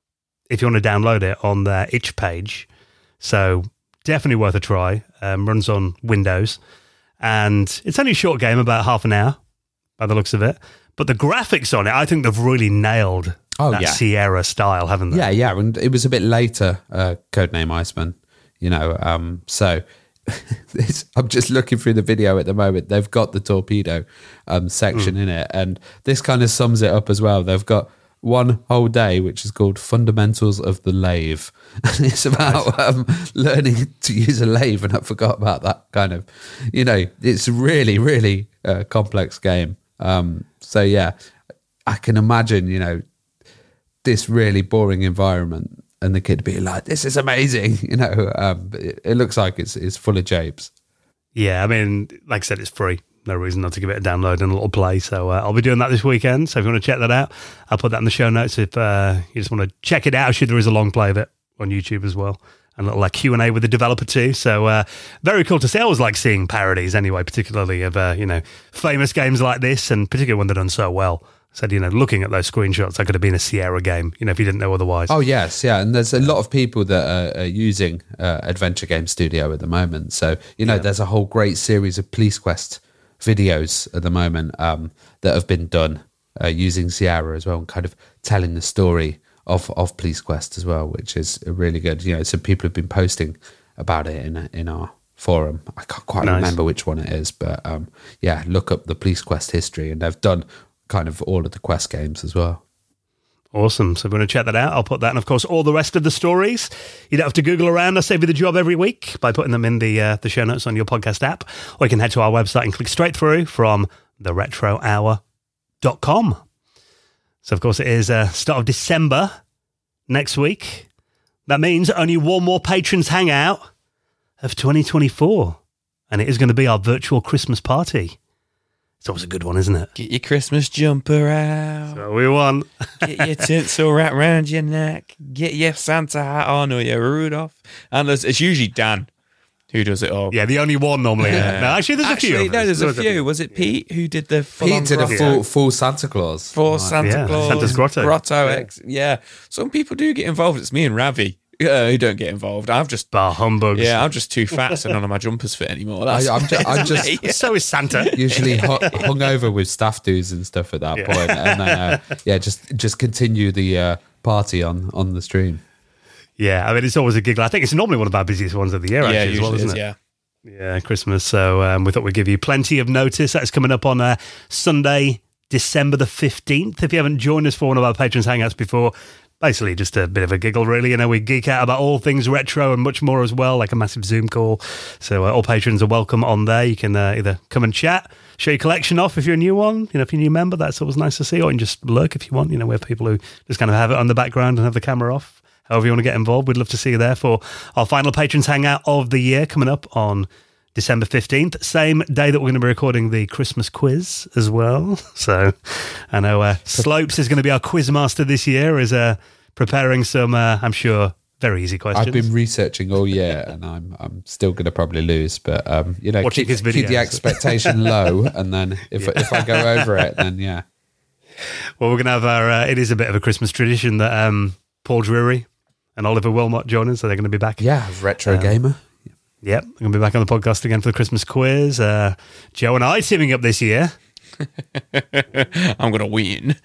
if you want to download it on their itch page, so definitely worth a try. Um, runs on Windows, and it's only a short game, about half an hour by the looks of it, but the graphics on it, I think they've really nailed Oh, that yeah. Sierra style, haven't they? Yeah, yeah, and it was a bit later, uh, codename Iceman, you know, um, so it's, I'm just looking through the video at the moment. They've got the torpedo um, section mm. in it, and this kind of sums it up as well. They've got one whole day, which is called Fundamentals of the Lathe, and it's about um, learning to use a lathe, and I forgot about that kind of, you know, it's a really, really uh, complex game. Um, so, yeah, I can imagine, you know, this really boring environment and the kid being like, this is amazing, you know. Um, it, it looks like it's it's full of japes. Yeah, I mean, like I said, it's free. No reason not to give it a download and a little play. So uh, I'll be doing that this weekend. So if you want to check that out, I'll put that in the show notes. If uh, you just want to check it out, actually, there is a long play of it on YouTube as well. And a little like Q and A with the developer too. So uh, very cool to see. I always like seeing parodies anyway, particularly of, uh, you know, famous games like this, and particularly when they're done so well. Said, you know, looking at those screenshots, that could have been a Sierra game, you know, if you didn't know otherwise. Oh, yes, yeah. And there's a lot of people that are, are using uh, Adventure Game Studio at the moment. So, you know, yeah. there's a whole great series of Police Quest videos at the moment um, that have been done uh, using Sierra as well, and kind of telling the story of, of Police Quest as well, which is really good. You know, some people have been posting about it in in our forum. I can't quite nice. remember which one it is, but um, yeah, look up the Police Quest history, and they've done kind of all of the Quest games as well. Awesome. So if you want to check that out, I'll put that, and of course all the rest of the stories. You don't have to Google around. I save you the job every week by putting them in the uh, the show notes on your podcast app, or you can head to our website and click straight through from the retro hour dot com. So of course it is uh, start of December next week. That means only one more Patrons Hangout of twenty twenty-four, and it is going to be our virtual Christmas party. It's always a good one, isn't it? Get your Christmas jumper out. So we won. Get your tinsel wrapped around your neck. Get your Santa hat on, or your Rudolph. And there's, it's usually Dan who does it all. Yeah, the only one normally. Yeah. No, actually, there's actually, a few. No, there's there a few. few. Was it Pete who did the full Pete did a full, full Santa Claus. Full Santa yeah, Claus. Santa's Grotto. Grotto yeah. X. Yeah. Some people do get involved. It's me and Ravi. Uh, who don't get involved. I've just bar humbugs. Yeah, I'm just too fat, so none of my jumpers fit anymore. That's I, I'm just, I'm just yeah. So is Santa. Usually hung, hung over with staff dues and stuff at that yeah. point, and then uh, yeah, just just continue the uh, party on, on the stream. Yeah, I mean, it's always a giggle. I think it's normally one of our busiest ones of the year, Yeah, actually, as well, usually isn't is, it? yeah. Yeah, Christmas. So um, we thought we'd give you plenty of notice. That's coming up on uh, Sunday, December the fifteenth. If you haven't joined us for one of our Patrons Hangouts before, basically just a bit of a giggle, really. You know, we geek out about all things retro and much more as well, like a massive Zoom call. So uh, all patrons are welcome on there. You can uh, either come and chat, show your collection off if you're a new one. You know, if you're a new member, that's always nice to see. Or you can just lurk if you want. You know, we have people who just kind of have it on the background and have the camera off. However you want to get involved, we'd love to see you there for our final Patrons Hangout of the year coming up on December fifteenth. Same day that we're going to be recording the Christmas quiz as well. So I know uh, Slopes is going to be our quiz master this year, is uh, preparing some, uh, I'm sure, very easy questions. I've been researching all year and I'm I'm still going to probably lose, but um, you know, Watching keep, his keep the videos. expectation low, and then if Yeah. if I go over it, then yeah. Well, we're going to have our, uh, it is a bit of a Christmas tradition that um, Paul Drury and Oliver Wilmot join us, so they're going to be back. Yeah, retro Um, gamer. Yep, we're going to be back on the podcast again for the Christmas quiz. Uh, Joe and I teaming up this year. I'm going to win.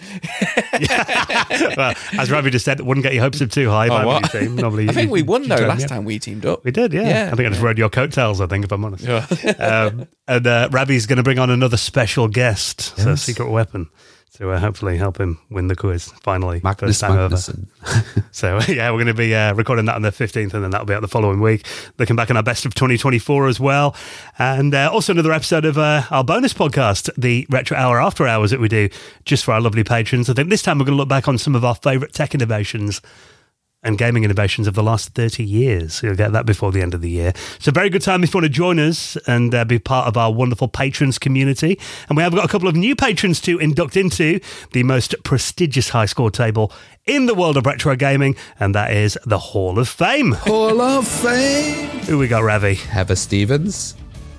Well, as Ravi just said, wouldn't get your hopes up too high. If Oh, I were what? your team. Normally, I think you- we won you though turn me last up. time we teamed up. We did, yeah. Yeah, I think I just yeah. rode your coattails, I think, if I'm honest. Yeah. um, and uh, Ravi's going to bring on another special guest, so Yes. secret weapon, to uh, hopefully help him win the quiz, finally. Magnus First time ever. Magnuson. So, yeah, we're going to be uh, recording that on the fifteenth, and then that'll be out the following week. Looking back on our best of twenty twenty-four as well. And uh, also another episode of uh, our bonus podcast, the Retro Hour After Hours that we do just for our lovely patrons. I think this time we're going to look back on some of our favourite tech innovations and gaming innovations of the last thirty years. So you'll get that before the end of the year. So very good time if you want to join us and uh, be part of our wonderful patrons community. And we have got a couple of new patrons to induct into the most prestigious high score table in the world of retro gaming, and that is the Hall of Fame. Hall of Fame. Who we got, Ravi? Heather Stevens.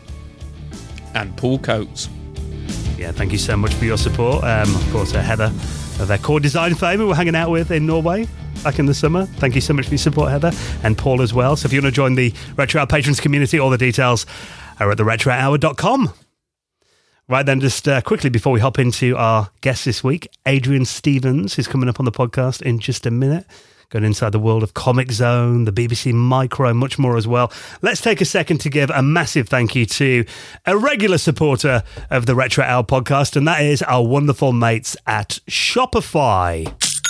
And Paul Coates. Yeah, thank you so much for your support. Um, of course, uh, Heather of their Core Design fame, who we're hanging out with in Norway back in the summer. Thank you so much for your support, Heather, and Paul as well. So if you want to join the Retro Hour Patrons community, all the details are at the retro hour dot com. Right then, just uh, quickly before we hop into our guest this week, Adrian Stevens, who's coming up on the podcast in just a minute, going inside the world of Comic Zone, the B B C Micro, and much more as well. Let's take a second to give a massive thank you to a regular supporter of the Retro Hour podcast, and that is our wonderful mates at Shopify.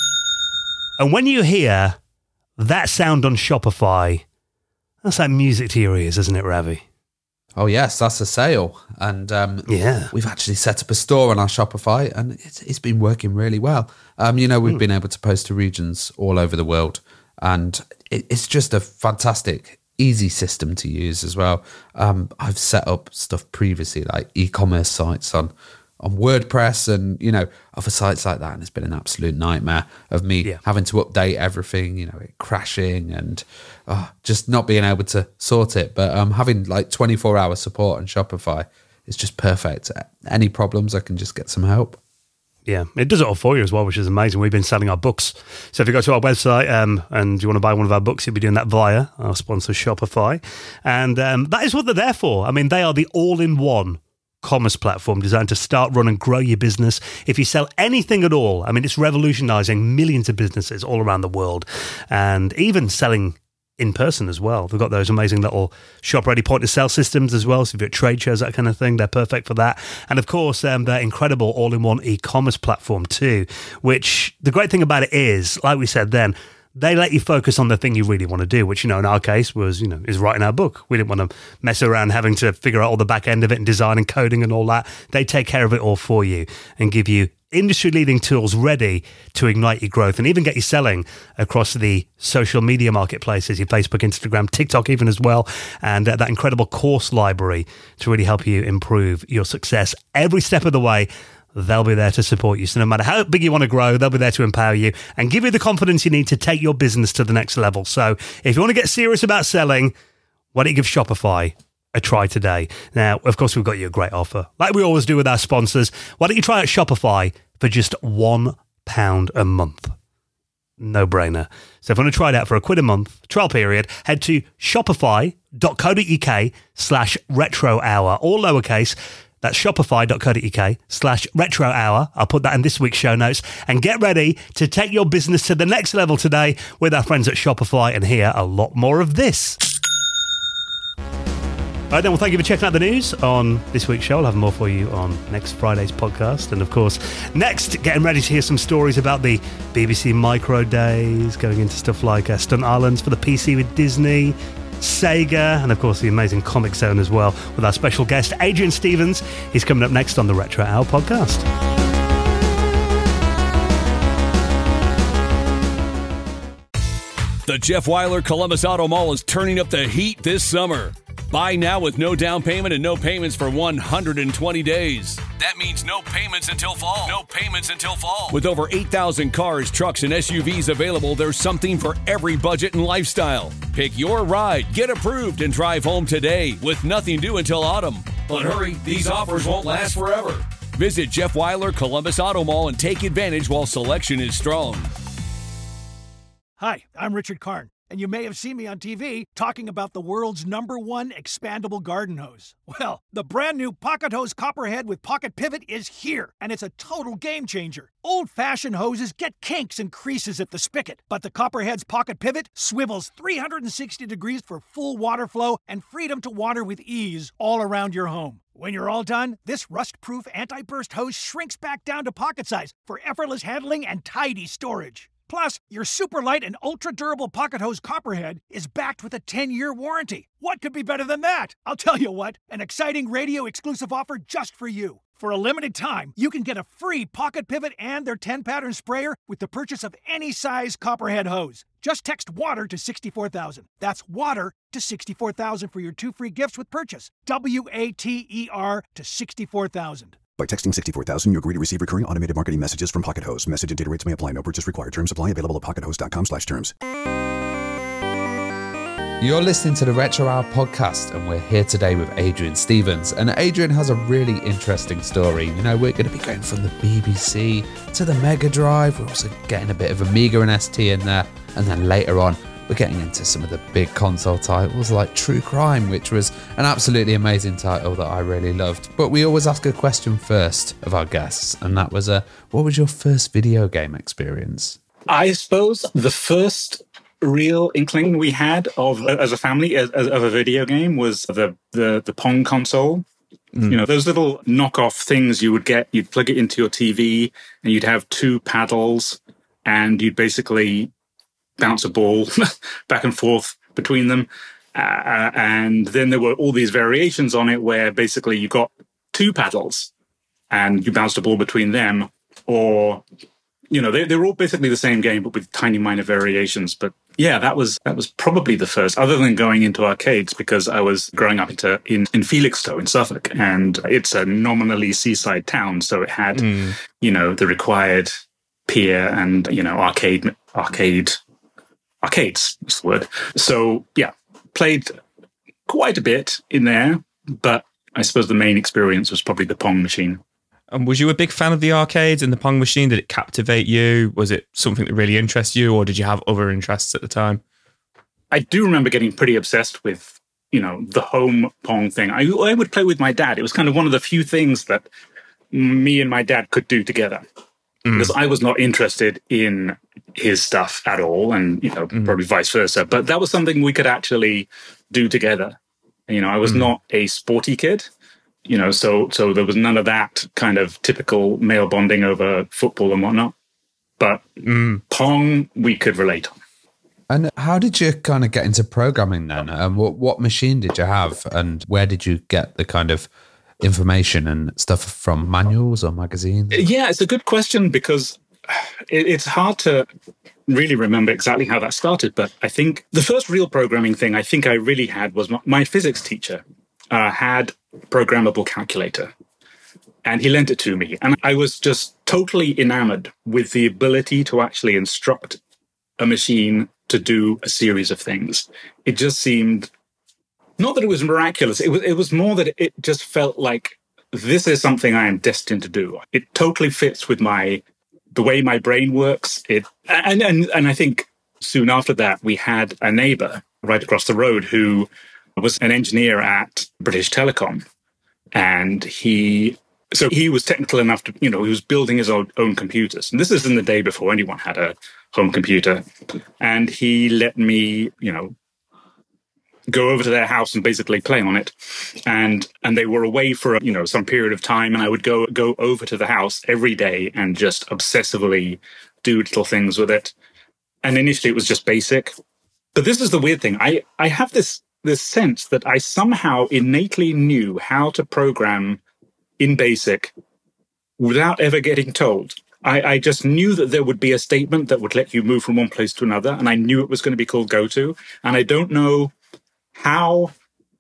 And when you hear that sound on Shopify, that's like music to your ears, isn't it, Ravi? Oh yes, that's a sale, and um, Yeah. we've actually set up a store on our Shopify, and it's, it's been working really well. Um, you know, we've been able to post to regions all over the world, and it, it's just a fantastic, easy system to use as well. Um, I've set up stuff previously, like e-commerce sites on on WordPress, and you know, other sites like that, and it's been an absolute nightmare of me Yeah. having to update everything, you know, it crashing and uh, just not being able to sort it. But um, having like twenty-four hour support on Shopify is just perfect. Any problems, I can just get some help. Yeah, it does it all for you as well, which is amazing. We've been selling our books. So if you go to our website um, and you want to buy one of our books, you'll be doing that via our sponsor, Shopify. And um, that is what they're there for. I mean, they are the all-in-one commerce platform designed to start, run, and grow your business. If you sell anything at all, I mean, it's revolutionizing millions of businesses all around the world, and even selling in person as well. They've got those amazing little shop-ready point-of-sale systems as well. So if you're at trade shows, that kind of thing, they're perfect for that. And of course, um, their incredible all-in-one e-commerce platform too, which the great thing about it is, like we said then, they let you focus on the thing you really want to do, which, you know, in our case was, you know, is writing our book. We didn't want to mess around having to figure out all the back end of it and design and coding and all that. They take care of it all for you and give you industry-leading tools ready to ignite your growth and even get you selling across the social media marketplaces, your Facebook, Instagram, TikTok even as well, and uh, that incredible course library to really help you improve your success every step of the way. They'll be there to support you. So no matter how big you want to grow, they'll be there to empower you and give you the confidence you need to take your business to the next level. So if you want to get serious about selling, why don't you give Shopify a try today? Now, of course, we've got you a great offer. Like we always do with our sponsors, why don't you try out Shopify for just one pound a month? No brainer. So if you want to try it out for a quid a month, trial period, head to shopify.co.uk slash retro hour, all lowercase, That's shopify.co.uk slash retro hour. I'll put that in this week's show notes. And get ready to take your business to the next level today with our friends at Shopify and hear a lot more of this. All right, then, well, thank you for checking out the news on this week's show. I'll have more for you on next Friday's podcast. And, of course, next, getting ready to hear some stories about the B B C Micro Days, going into stuff like uh, Stunt Islands for the P C with Disney, Sega, and, of course, the amazing Comic Zone as well, with our special guest, Adrian Stevens. He's coming up next on the Retro Hour podcast. The Jeff Weiler Columbus Auto Mall is turning up the heat this summer. Buy now with no down payment and no payments for one hundred twenty days. That means no payments until fall. No payments until fall. With over eight thousand cars, trucks, and S U Vs available, there's something for every budget and lifestyle. Pick your ride, get approved, and drive home today with nothing due until autumn. But hurry, these offers won't last forever. Visit Jeff Weiler Columbus Auto Mall and take advantage while selection is strong. Hi, I'm Richard Karn, and you may have seen me on T V talking about the world's number one expandable garden hose. Well, the brand new Pocket Hose Copperhead with Pocket Pivot is here, and it's a total game changer. Old-fashioned hoses get kinks and creases at the spigot, but the Copperhead's Pocket Pivot swivels three hundred sixty degrees for full water flow and freedom to water with ease all around your home. When you're all done, this rust-proof anti-burst hose shrinks back down to pocket size for effortless handling and tidy storage. Plus, your super light and ultra-durable Pocket Hose Copperhead is backed with a ten-year warranty. What could be better than that? I'll tell you what, an exciting radio-exclusive offer just for you. For a limited time, you can get a free Pocket Pivot and their ten-pattern sprayer with the purchase of any size Copperhead hose. Just text WATER to sixty-four thousand. That's WATER to sixty-four thousand for your two free gifts with purchase. W A T E R to sixty-four thousand. By texting sixty-four thousand, you agree to receive recurring automated marketing messages from Pocket Hose. Message and data rates may apply. No purchase required. Terms apply. Available at pockethose.com slash terms. You're listening to the Retro Hour podcast, and we're here today with Adrian Stevens. And Adrian has a really interesting story. You know, we're going to be going from the B B C to the Mega Drive. We're also getting a bit of Amiga and S T in there. And then later on, we're getting into some of the big console titles like True Crime, which was an absolutely amazing title that I really loved. But we always ask a question first of our guests, and that was, uh, what was your first video game experience? I suppose the first real inkling we had of as a family as, as, of a video game was the the, the Pong console. Mm. You know, those little knockoff things you would get, you'd plug it into your T V and you'd have two paddles and you'd basically bounce a ball back and forth between them. Uh, and then there were all these variations on it where basically you got two paddles and you bounced a ball between them, or, you know, they, they were all basically the same game, but with tiny minor variations. But yeah, that was that was probably the first, other than going into arcades, because I was growing up into in, in Felixstowe in Suffolk, and it's a nominally seaside town. So it had, mm. you know, the required pier and, you know, arcade, arcade, arcades, is the word. So yeah, played quite a bit in there, but I suppose the main experience was probably the Pong machine. And was you a big fan of the arcades and the Pong machine? Did it captivate you? Was it something that really interests you, or did you have other interests at the time? I do remember getting pretty obsessed with, you know, the home Pong thing. I, I would play with my dad. It was kind of one of the few things that me and my dad could do together. Mm. Because I was not interested in his stuff at all, and, you know, mm. probably vice versa. But that was something we could actually do together. You know, I was mm. not a sporty kid. You know, so so there was none of that kind of typical male bonding over football and whatnot. But mm. Pong, we could relate on. And how did you kind of get into programming then? And um, what, what machine did you have? And where did you get the kind of information and stuff from, manuals or magazines? Yeah, it's a good question, because it, it's hard to really remember exactly how that started. But I think the first real programming thing I think I really had was my, my physics teacher. Uh, had programmable calculator, and he lent it to me, and I was just totally enamored with the ability to actually instruct a machine to do a series of things. It just seemed, not that it was miraculous, it was it was more that it just felt like this is something I am destined to do. It totally fits with my the way my brain works. It and and and I think soon after that we had a neighbor right across the road who was an engineer at British Telecom. and he, so he was technical enough to, you know, he was building his own, own computers. And this is in the day before anyone had a home computer. And he let me, you know, go over to their house and basically play on it. And and they were away for, you know, some period of time. And I would go go over to the house every day and just obsessively do little things with it. And initially it was just basic. But this is the weird thing. I, I have this this sense that I somehow innately knew how to program in BASIC without ever getting told. I, I just knew that there would be a statement that would let you move from one place to another. And I knew it was going to be called goto. And I don't know how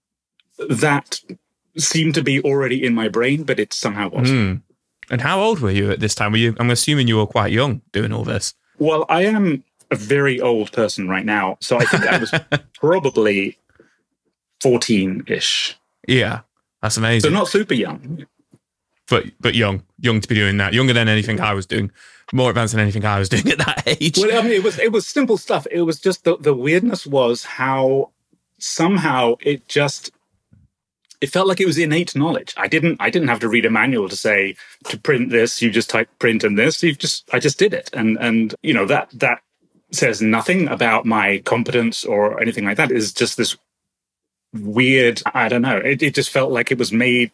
that seemed to be already in my brain, but it somehow was. Mm. And how old were you at this time? Were you? I'm assuming you were quite young doing all this. Well, I am a very old person right now, so I think I was probably fourteen-ish. Yeah, that's amazing. So not super young. But but young. Young to be doing that. Younger than anything I was doing. More advanced than anything I was doing at that age. Well, I mean, it was it was simple stuff. It was just the, the weirdness was how somehow it just... It felt like it was innate knowledge. I didn't. I didn't have to read a manual to say to print this. You just type print and this. You just. I just did it, and and you know that that says nothing about my competence or anything like that. It's just this weird. I don't know. It, it just felt like it was made.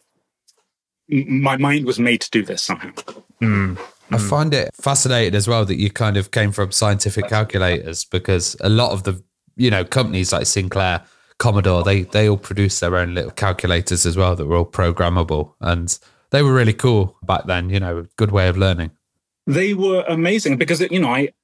My mind was made to do this somehow. Mm. I find it fascinating as well that you kind of came from scientific calculators, because a lot of the you know companies like Sinclair, Commodore, they they all produced their own little calculators as well that were all programmable, and they were really cool back then. You know, a good way of learning. They were amazing because you know I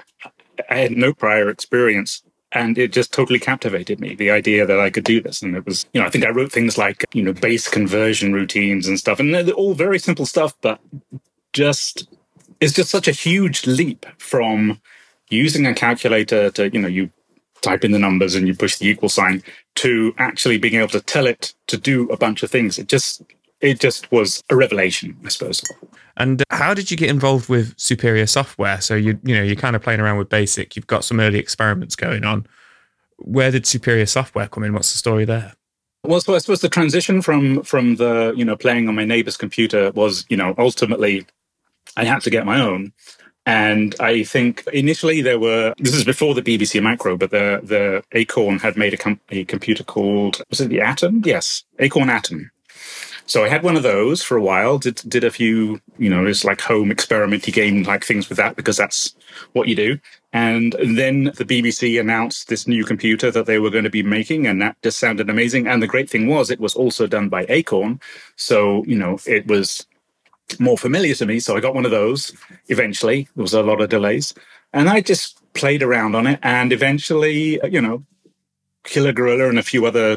I had no prior experience, and it just totally captivated me, the idea that I could do this. And it was, you know, I think I wrote things like you know base conversion routines and stuff, and they're all very simple stuff, but just it's just such a huge leap from using a calculator to you know you. type in the numbers and you push the equal sign to actually being able to tell it to do a bunch of things. It just, it just was a revelation, I suppose. And how did you get involved with Superior Software? So you, you know, you're kind of playing around with BASIC. You've got some early experiments going on. Where did Superior Software come in? What's the story there? Well, so I suppose the transition from from the you know playing on my neighbor's computer was you know ultimately I had to get my own. And I think initially there were, this is before the B B C Macro, but the, the Acorn had made a, com- a computer called, was it the Atom? Yes, Acorn Atom. So I had one of those for a while, did did a few, you know, it's like home experimenty game like things with that because that's what you do. And then the B B C announced this new computer that they were going to be making, and that just sounded amazing. And the great thing was it was also done by Acorn. So, you know, it was more familiar to me, so I got one of those eventually. There was a lot of delays, and I just played around on it, and eventually, you know, Killer Gorilla and a few other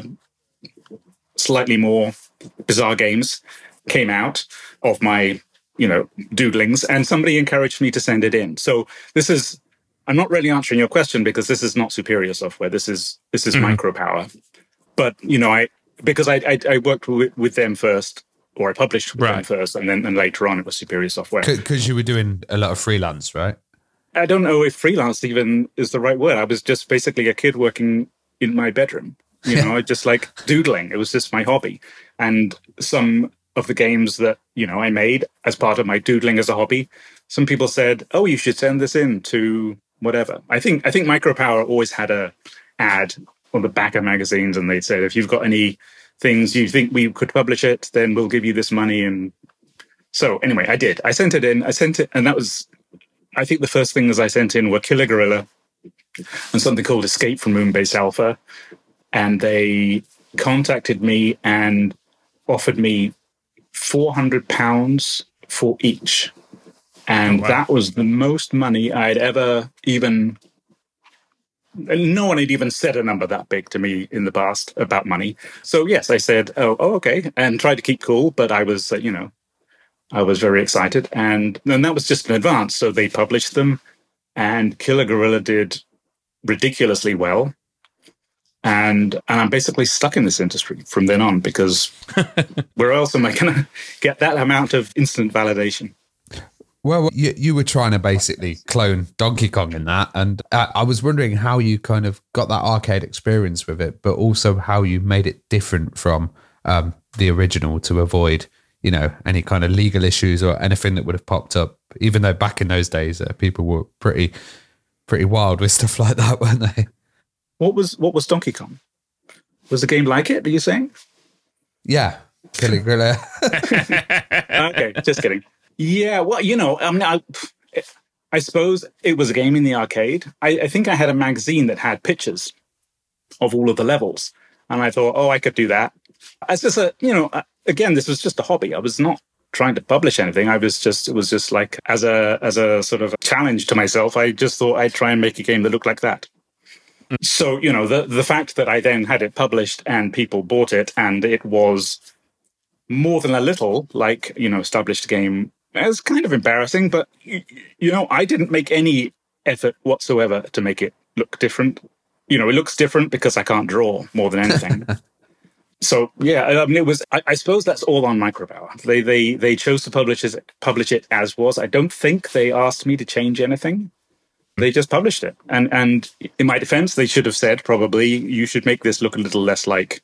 slightly more bizarre games came out of my, you know, doodlings, and somebody encouraged me to send it in. So this is, I'm not really answering your question because this is not Superior Software. This is this is mm-hmm. Micropower. But, you know, I because I I, I worked with, with them first, or I published with right. them first, and then and later on it was Superior Software. Because you were doing a lot of freelance, right? I don't know if freelance even is the right word. I was just basically a kid working in my bedroom. You know, I just like doodling. It was just my hobby. And some of the games that, you know, I made as part of my doodling as a hobby, some people said, oh, you should send this in to whatever. I think I think Micropower always had a ad on the back of magazines, and they said, if you've got any things you think we could publish it, then we'll give you this money. And so anyway, I did. I sent it in. I sent it, and that was, I think the first things I sent in were Killer Gorilla and something called Escape from Moonbase Alpha. And they contacted me and offered me four hundred pounds for each. And oh, wow. that was the most money I'd ever even... No one had even said a number that big to me in the past about money. So yes, I said, oh, oh okay, and tried to keep cool, but I was, uh, you know, I was very excited. And then that was just an advance. So they published them, and Killer Gorilla did ridiculously well. And and I'm basically stuck in this industry from then on, because where else am I going to get that amount of instant validation? Well, you, you were trying to basically clone Donkey Kong in that, and I, I was wondering how you kind of got that arcade experience with it, but also how you made it different from um, the original to avoid, you know, any kind of legal issues or anything that would have popped up. Even though back in those days, uh, people were pretty, pretty wild with stuff like that, weren't they? What was what was Donkey Kong? Was the game like it? Are you saying? Yeah, Caligula. Okay, just kidding. Yeah, well, you know, I mean, I, I suppose it was a game in the arcade. I, I think I had a magazine that had pictures of all of the levels, and I thought, oh, I could do that. As just a, you know, again, this was just a hobby. I was not trying to publish anything. I was just, it was just like as a as a sort of a challenge to myself. I just thought I'd try and make a game that looked like that. Mm. So, you know, the the fact that I then had it published and people bought it, and it was more than a little like, you know, established game, is kind of embarrassing. But, you know, I didn't make any effort whatsoever to make it look different. You know, it looks different because I can't draw more than anything. So, yeah, I mean, it was, I, I suppose that's all on Micropower. They they they chose to publish it, publish it as was. I don't think they asked me to change anything. They just published it. And, and in my defense, they should have said, probably, you should make this look a little less like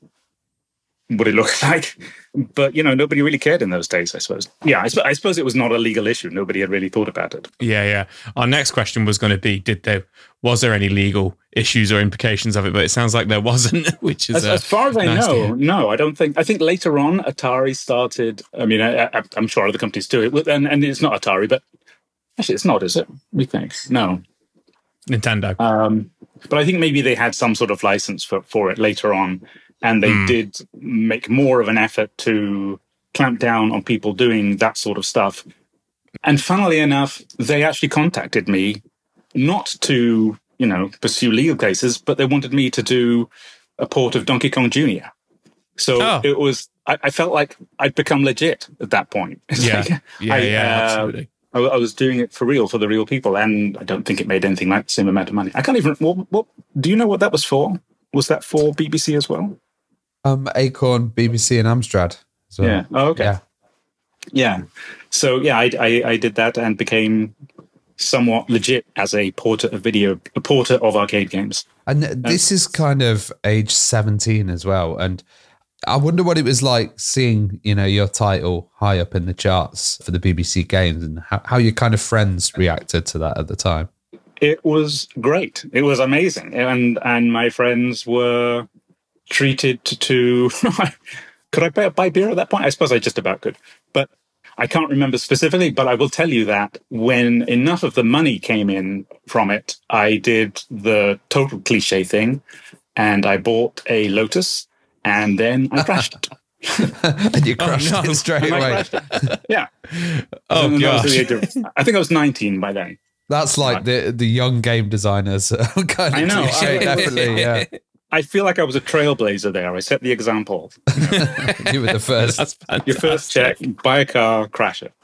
what it looked like. But, you know, nobody really cared in those days, I suppose. Yeah, I, sp- I suppose it was not a legal issue. Nobody had really thought about it. Yeah, yeah. Our next question was going to be, did there, was there any legal issues or implications of it? But it sounds like there wasn't, which is As, uh, as far as I nice know, no, I don't think. I think later on, Atari started, I mean, I, I, I'm sure other companies do it, and, and it's not Atari, but actually it's not, is it? We think. No. Nintendo. Um, but I think maybe they had some sort of license for, for it later on. And they mm. did make more of an effort to clamp down on people doing that sort of stuff. And funnily enough, they actually contacted me not to, you know, pursue legal cases, but they wanted me to do a port of Donkey Kong Junior So oh. it was, I, I felt like I'd become legit at that point. Yeah, like, yeah, I, yeah, uh, absolutely. I, I was doing it for real, for the real people. And I don't think it made anything like the same amount of money. I can't even, what, what do you know what that was for? Was that for B B C as well? Um, Acorn, B B C, and Amstrad. So, yeah. Oh, okay. Yeah. yeah. So yeah, I, I I did that and became somewhat legit as a porter of video, a porter of arcade games. And this is kind of age seventeen as well. And I wonder what it was like seeing, you know, your title high up in the charts for the B B C games, and how, how your kind of friends reacted to that at the time. It was great. It was amazing, and and my friends were treated to, to could I buy, buy beer at that point? I suppose I just about could, but I can't remember specifically. But I will tell you that when enough of the money came in from it, I did the total cliche thing, and I bought a Lotus, and then I crashed it. And you crashed oh, no. it straight away. It. Yeah. Oh gosh. I think I was nineteen by then. That's like the the young game designers kind of I know. cliche, I, definitely. Yeah. I feel like I was a trailblazer there. I set the example. You were the first. That's fantastic. Your first check, buy a car, crash it.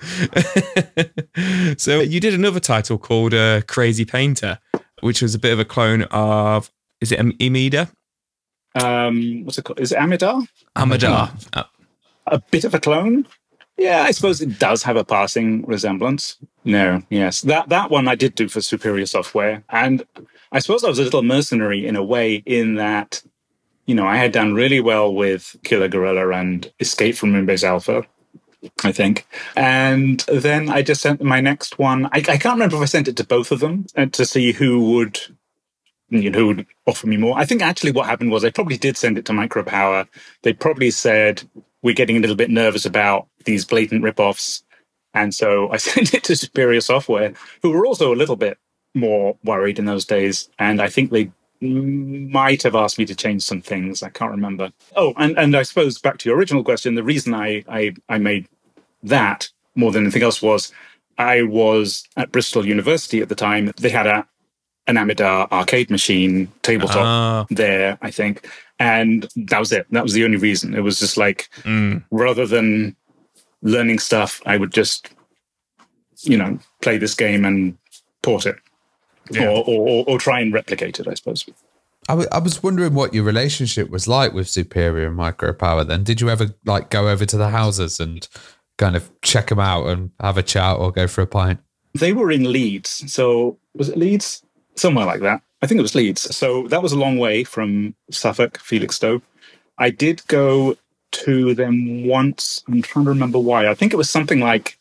So you did another title called uh, Crazy Painter, which was a bit of a clone of, is it Amida? Um, what's it called? Is it Amidar? Amidar. Oh. A bit of a clone? Yeah, I suppose it does have a passing resemblance. No, yes. That that one I did do for Superior Software. And I suppose I was a little mercenary in a way, in that, you know, I had done really well with Killer Gorilla and Escape from Moonbase Alpha, I think. And then I just sent my next one. I, I can't remember if I sent it to both of them and to see who would, you know, who would offer me more. I think actually what happened was I probably did send it to Micropower. They probably said, we're getting a little bit nervous about these blatant ripoffs. And so I sent it to Superior Software, who were also a little bit more worried in those days. And I think they might have asked me to change some things. I can't remember. Oh, and, and I suppose back to your original question, the reason I, I, I made that more than anything else was I was at Bristol University at the time. They had a an Amidar arcade machine tabletop uh. there, I think. And that was it. That was the only reason. It was just like, mm. rather than learning stuff, I would just, you know, play this game and port it. Yeah. Or, or, or try and replicate it, I suppose. I, w- I was wondering what your relationship was like with Superior and Micropower then. Did you ever like go over to the houses and kind of check them out and have a chat or go for a pint? They were in Leeds. So was it Leeds? Somewhere like that. I think it was Leeds. So that was a long way from Suffolk, Felixstowe. I did go to them once. I'm trying to remember why. I think it was something like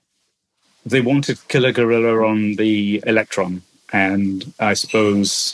they wanted Killer Gorilla on the Electron, and I suppose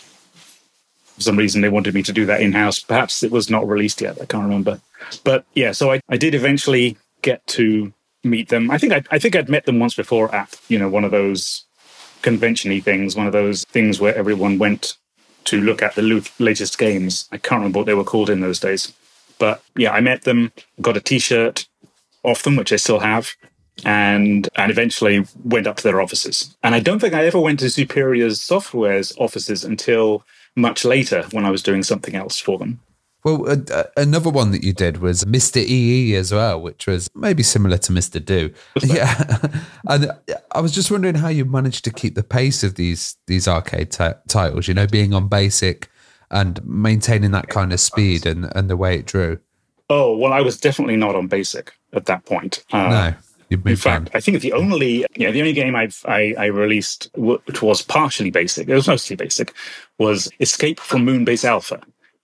for some reason they wanted me to do that in-house. Perhaps it was not released yet. I can't remember. But yeah, so I, I did eventually get to meet them. I think I, I think I'd met them once before at, you know, one of those convention-y things, one of those things where everyone went to look at the lo- latest games. I can't remember what they were called in those days. But yeah, I met them, got a T-shirt off them, which I still have, and and eventually went up to their offices. And I don't think I ever went to Superior Software's offices until much later when I was doing something else for them. Well, uh, another one that you did was Mister E E as well, which was maybe similar to Mister Do. Yeah, and I was just wondering how you managed to keep the pace of these these arcade t- titles. You know, being on BASIC and maintaining that kind of speed and, and the way it drew. Oh well, I was definitely not on BASIC at that point. Uh, no, you've been in fact, I think the only yeah the only game I've, I I released, which was partially BASIC, it was mostly BASIC, was Escape from Moonbase Alpha,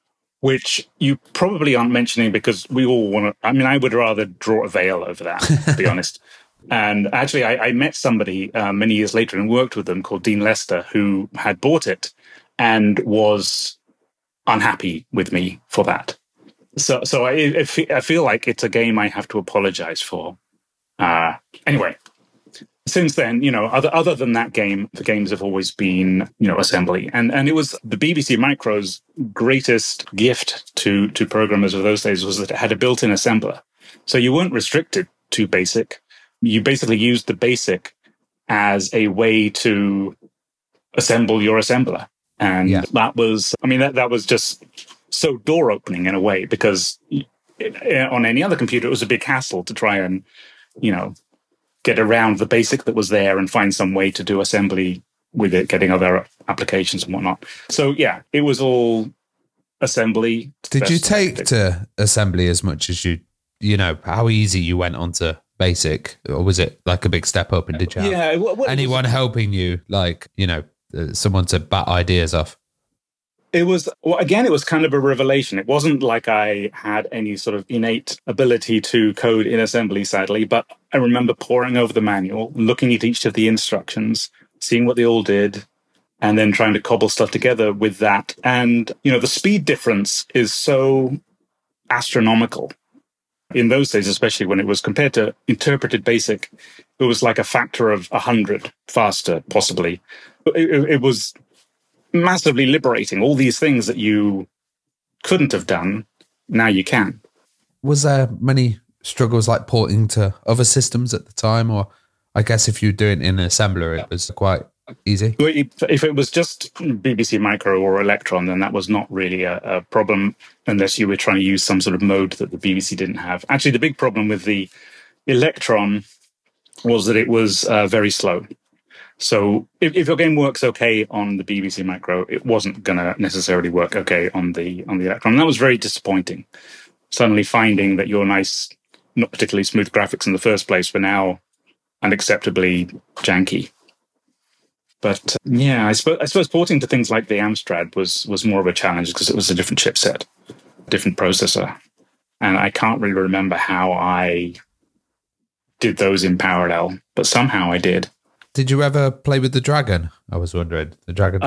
which you probably aren't mentioning because we all want to. I mean, I would rather draw a veil over that, to be honest. And actually, I, I met somebody uh, many years later and worked with them called Dean Lester, who had bought it and was unhappy with me for that. So, so I, I feel like it's a game I have to apologize for. Uh, anyway, since then, you know, other other than that game, the games have always been, you know, assembly, and and it was the B B C Micro's greatest gift to to programmers of those days was that it had a built-in assembler, so you weren't restricted to BASIC. You basically used the BASIC as a way to assemble your assembler, and yeah. that was, I mean, that that was just so door opening in a way, because it, on any other computer it was a big hassle to try and, you know, get around the BASIC that was there and find some way to do assembly with it, getting other applications and whatnot. So yeah, it was all assembly. Did you take to assembly as much as you, you know, how easy you went onto BASIC, or was it like a big step up? And did you have yeah, well, well, anyone was, helping you, like, you know, uh, someone to bat ideas off? It was, well, again, it was kind of a revelation. It wasn't like I had any sort of innate ability to code in assembly, sadly, but I remember poring over the manual, looking at each of the instructions, seeing what they all did, and then trying to cobble stuff together with that. And, you know, the speed difference is so astronomical in those days, especially when it was compared to interpreted BASIC. It was like a factor of a hundred faster, possibly. It, it, it was massively liberating. All these things that you couldn't have done, now you can. Was there many struggles like porting to other systems at the time? Or I guess if you're doing it in an assembler, it was quite easy? If it was just B B C Micro or Electron, then that was not really a, a problem, unless you were trying to use some sort of mode that the B B C didn't have. Actually, the big problem with the Electron was that it was uh, very slow. So if, if your game works okay on the B B C Micro, it wasn't going to necessarily work okay on the on the Electron. And that was very disappointing. Suddenly finding that your nice, not particularly smooth graphics in the first place were now unacceptably janky. But uh, yeah, I suppose, I suppose porting to things like the Amstrad was was more of a challenge because it was a different chipset, different processor. And I can't really remember how I did those in parallel, but somehow I did. Did you ever play with the Dragon? I was wondering. The Dragon.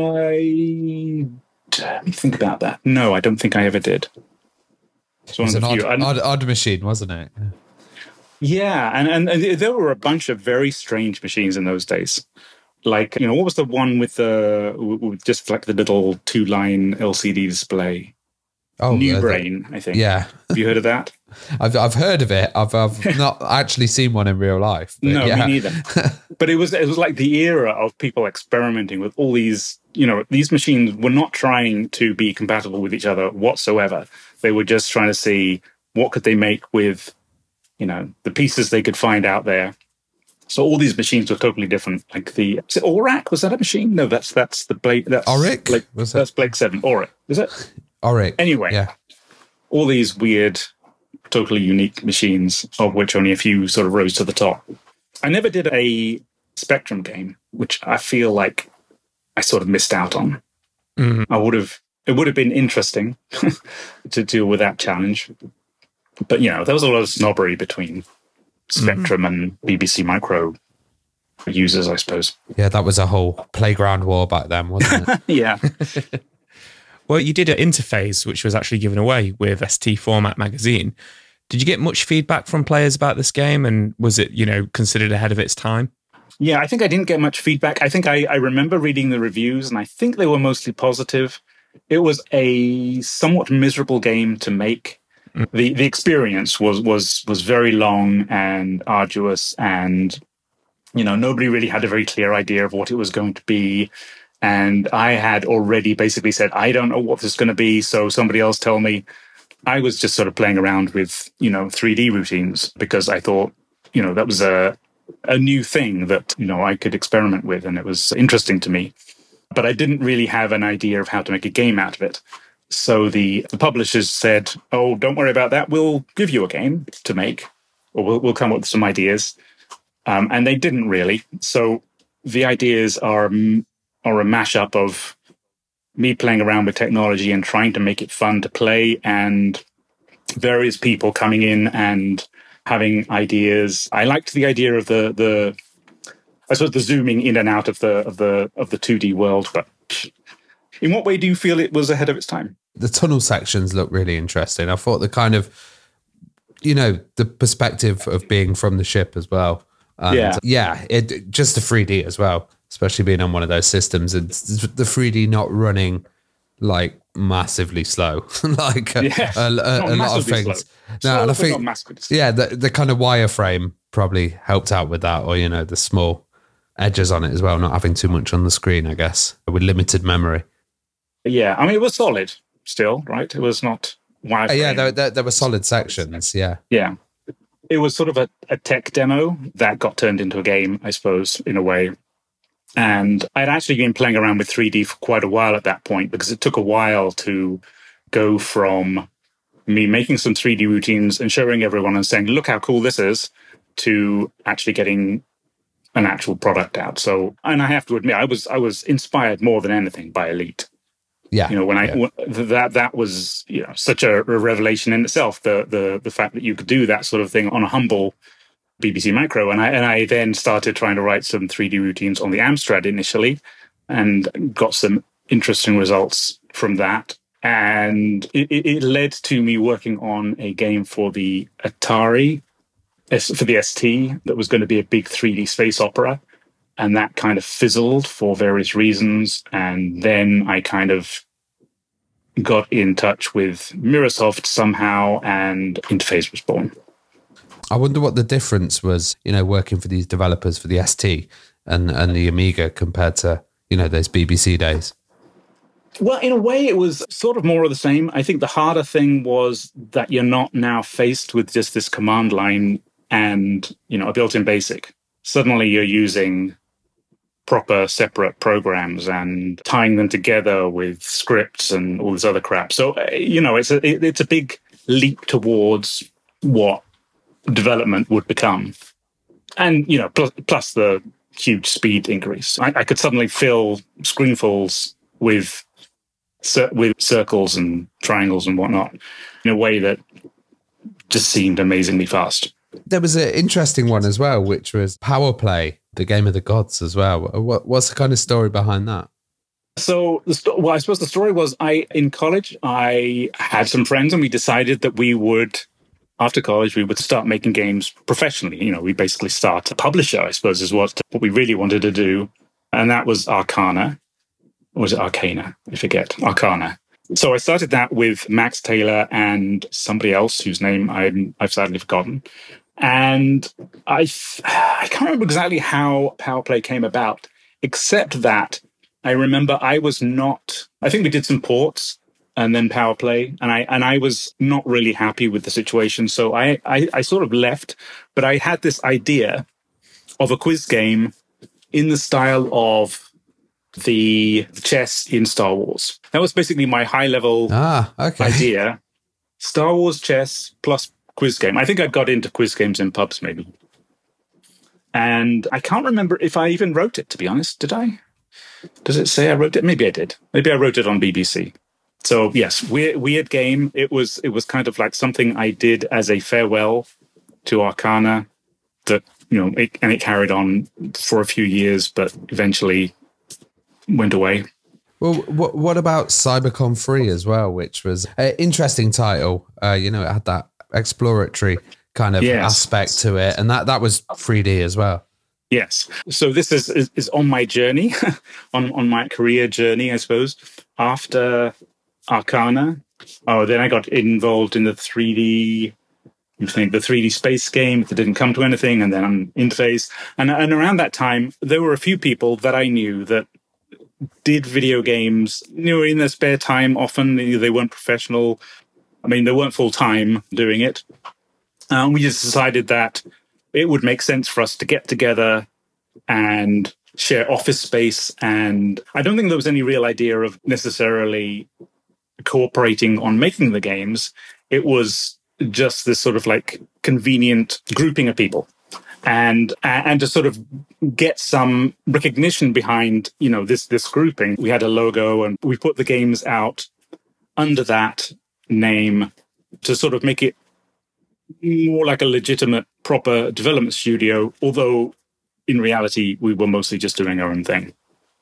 I let me think about that. No, I don't think I ever did. It was an odd, odd, odd machine, wasn't it? Yeah, and, and and there were a bunch of very strange machines in those days. Like, you know, what was the one with the with just like the little two line L C D display? Oh, New uh, Brain, I think. Yeah. Have you heard of that? I've I've heard of it. I've I've not actually seen one in real life. No, yeah. me neither. But it was it was like the era of people experimenting with all these. You know, these machines were not trying to be compatible with each other whatsoever. They were just trying to see what could they make with, you know, the pieces they could find out there. So all these machines were totally different. Like the is it Auric? Was that a machine? No, that's that's the Blake. That's Auric. Blake, was that's Blake Seven. Auric. Is it? Auric. Anyway, yeah. All these weird, totally unique machines, of which only a few sort of rose to the top. I never did a Spectrum game, which I feel like I sort of missed out on. Mm-hmm. I would have. It would have been interesting to deal with that challenge. but, you know, there was a lot of snobbery between Spectrum mm. and B B C Micro users, I suppose. Yeah, that was a whole playground war back then, wasn't it? Yeah. Well, you did an interface, which was actually given away with S T Format Magazine. Did you get much feedback from players about this game? And was it, you know, considered ahead of its time? Yeah, I think I didn't get much feedback. I think I, I remember reading the reviews, and I think they were mostly positive. It was a somewhat miserable game to make. Mm. The the experience was was was very long and arduous, and, you know, nobody really had a very clear idea of what it was going to be. And I had already basically said, I don't know what this is going to be, so somebody else tell me. I was just sort of playing around with, you know, three D routines because I thought, you know, that was a a new thing that, you know, I could experiment with, and it was interesting to me. But I didn't really have an idea of how to make a game out of it. So the, the publishers said, oh, don't worry about that. We'll give you a game to make, or we'll, we'll come up with some ideas. Um, and they didn't really. So the ideas are, are a mashup of me playing around with technology and trying to make it fun to play, and various people coming in and having ideas. I liked the idea of the the I suppose the zooming in and out of the of the of the two D world. But in what way do you feel it was ahead of its time? The tunnel sections look really interesting. I thought the kind of, you know, the perspective of being from the ship as well. And yeah, yeah, it just the three D as well. Especially being on one of those systems, and the three D not running like massively slow, like a, yes, a, a, a lot of things. Slow. No, and I Slow, think yeah, the the kind of wireframe probably helped out with that, or you know, the small edges on it as well, not having too much on the screen, I guess, with limited memory. Yeah, I mean, it was solid still, right? It was not wireframe. Uh, yeah, there, there, there were solid sections. Yeah, yeah. It was sort of a, a tech demo that got turned into a game, I suppose, in a way. And I'd actually been playing around with three D for quite a while at that point, because it took a while to go from me making some three D routines and showing everyone and saying, look how cool this is, to actually getting an actual product out. So, and I have to admit, I was I was inspired more than anything by Elite. Yeah. You know, when I yeah. when, that that was, you know, such a, a revelation in itself, the the the fact that you could do that sort of thing on a humble B B C Micro. And I and I then started trying to write some three D routines on the Amstrad initially, and got some interesting results from that. And it, it led to me working on a game for the Atari, for the S T, that was going to be a big three D space opera. And that kind of fizzled for various reasons. And then I kind of got in touch with Mirasoft somehow, and Interface was born. I wonder what the difference was, you know, working for these developers for the S T and, and the Amiga compared to, you know, those B B C days. Well, in a way, it was sort of more of the same. I think the harder thing was that you're not now faced with just this command line and, you know, a built-in BASIC. Suddenly you're using proper separate programs and tying them together with scripts and all this other crap. So, you know, it's a, it's a big leap towards what development would become. And, you know, plus, plus the huge speed increase. I, I could suddenly fill screenfuls with with circles and triangles and whatnot in a way that just seemed amazingly fast. There was an interesting one as well, which was Power Play, the game of the gods as well. What, what's the kind of story behind that? So, the sto- well, I suppose the story was I, in college, I had some friends and we decided that we would, after college, we would start making games professionally. You know, we basically start a publisher, I suppose, is what, what we really wanted to do. And that was Arcana. Or was it Arcana? I forget. Arcana. So I started that with Max Taylor and somebody else whose name I'm, I've sadly forgotten. And I, I can't remember exactly how Power Play came about, except that I remember I was not, I think we did some ports and then Power Play, and I and I was not really happy with the situation. So I, I, I sort of left, but I had this idea of a quiz game in the style of the chess in Star Wars. That was basically my high-level ah, okay. idea. Star Wars chess plus quiz game. I think I got into quiz games in pubs, maybe. And I can't remember if I even wrote it, to be honest. Did I? Does it say I wrote it? Maybe I did. Maybe I wrote it on B B C. So yes, weird, weird game. It was it was kind of like something I did as a farewell to Arcana. That you know, it, and it carried on for a few years, but eventually went away. Well, what what about Cybercon three as well, which was an interesting title. Uh, you know, it had that exploratory kind of yes. aspect to it, and that that was three D as well. Yes. So this is, is, is on my journey, on, on my career journey, I suppose. After Arcana, oh, then I got involved in the three D, I think the three D space game that didn't come to anything, and then on Interface. And, and around that time, there were a few people that I knew that did video games, you know, in their spare time. Often they weren't professional. I mean, they weren't full-time doing it. Um, we just decided that it would make sense for us to get together and share office space. And I don't think there was any real idea of necessarily cooperating on making the games. It was just this sort of like convenient grouping of people. And and to sort of get some recognition behind, you know, this this grouping. We had a logo and we put the games out under that name to sort of make it more like a legitimate, proper development studio, although in reality, we were mostly just doing our own thing.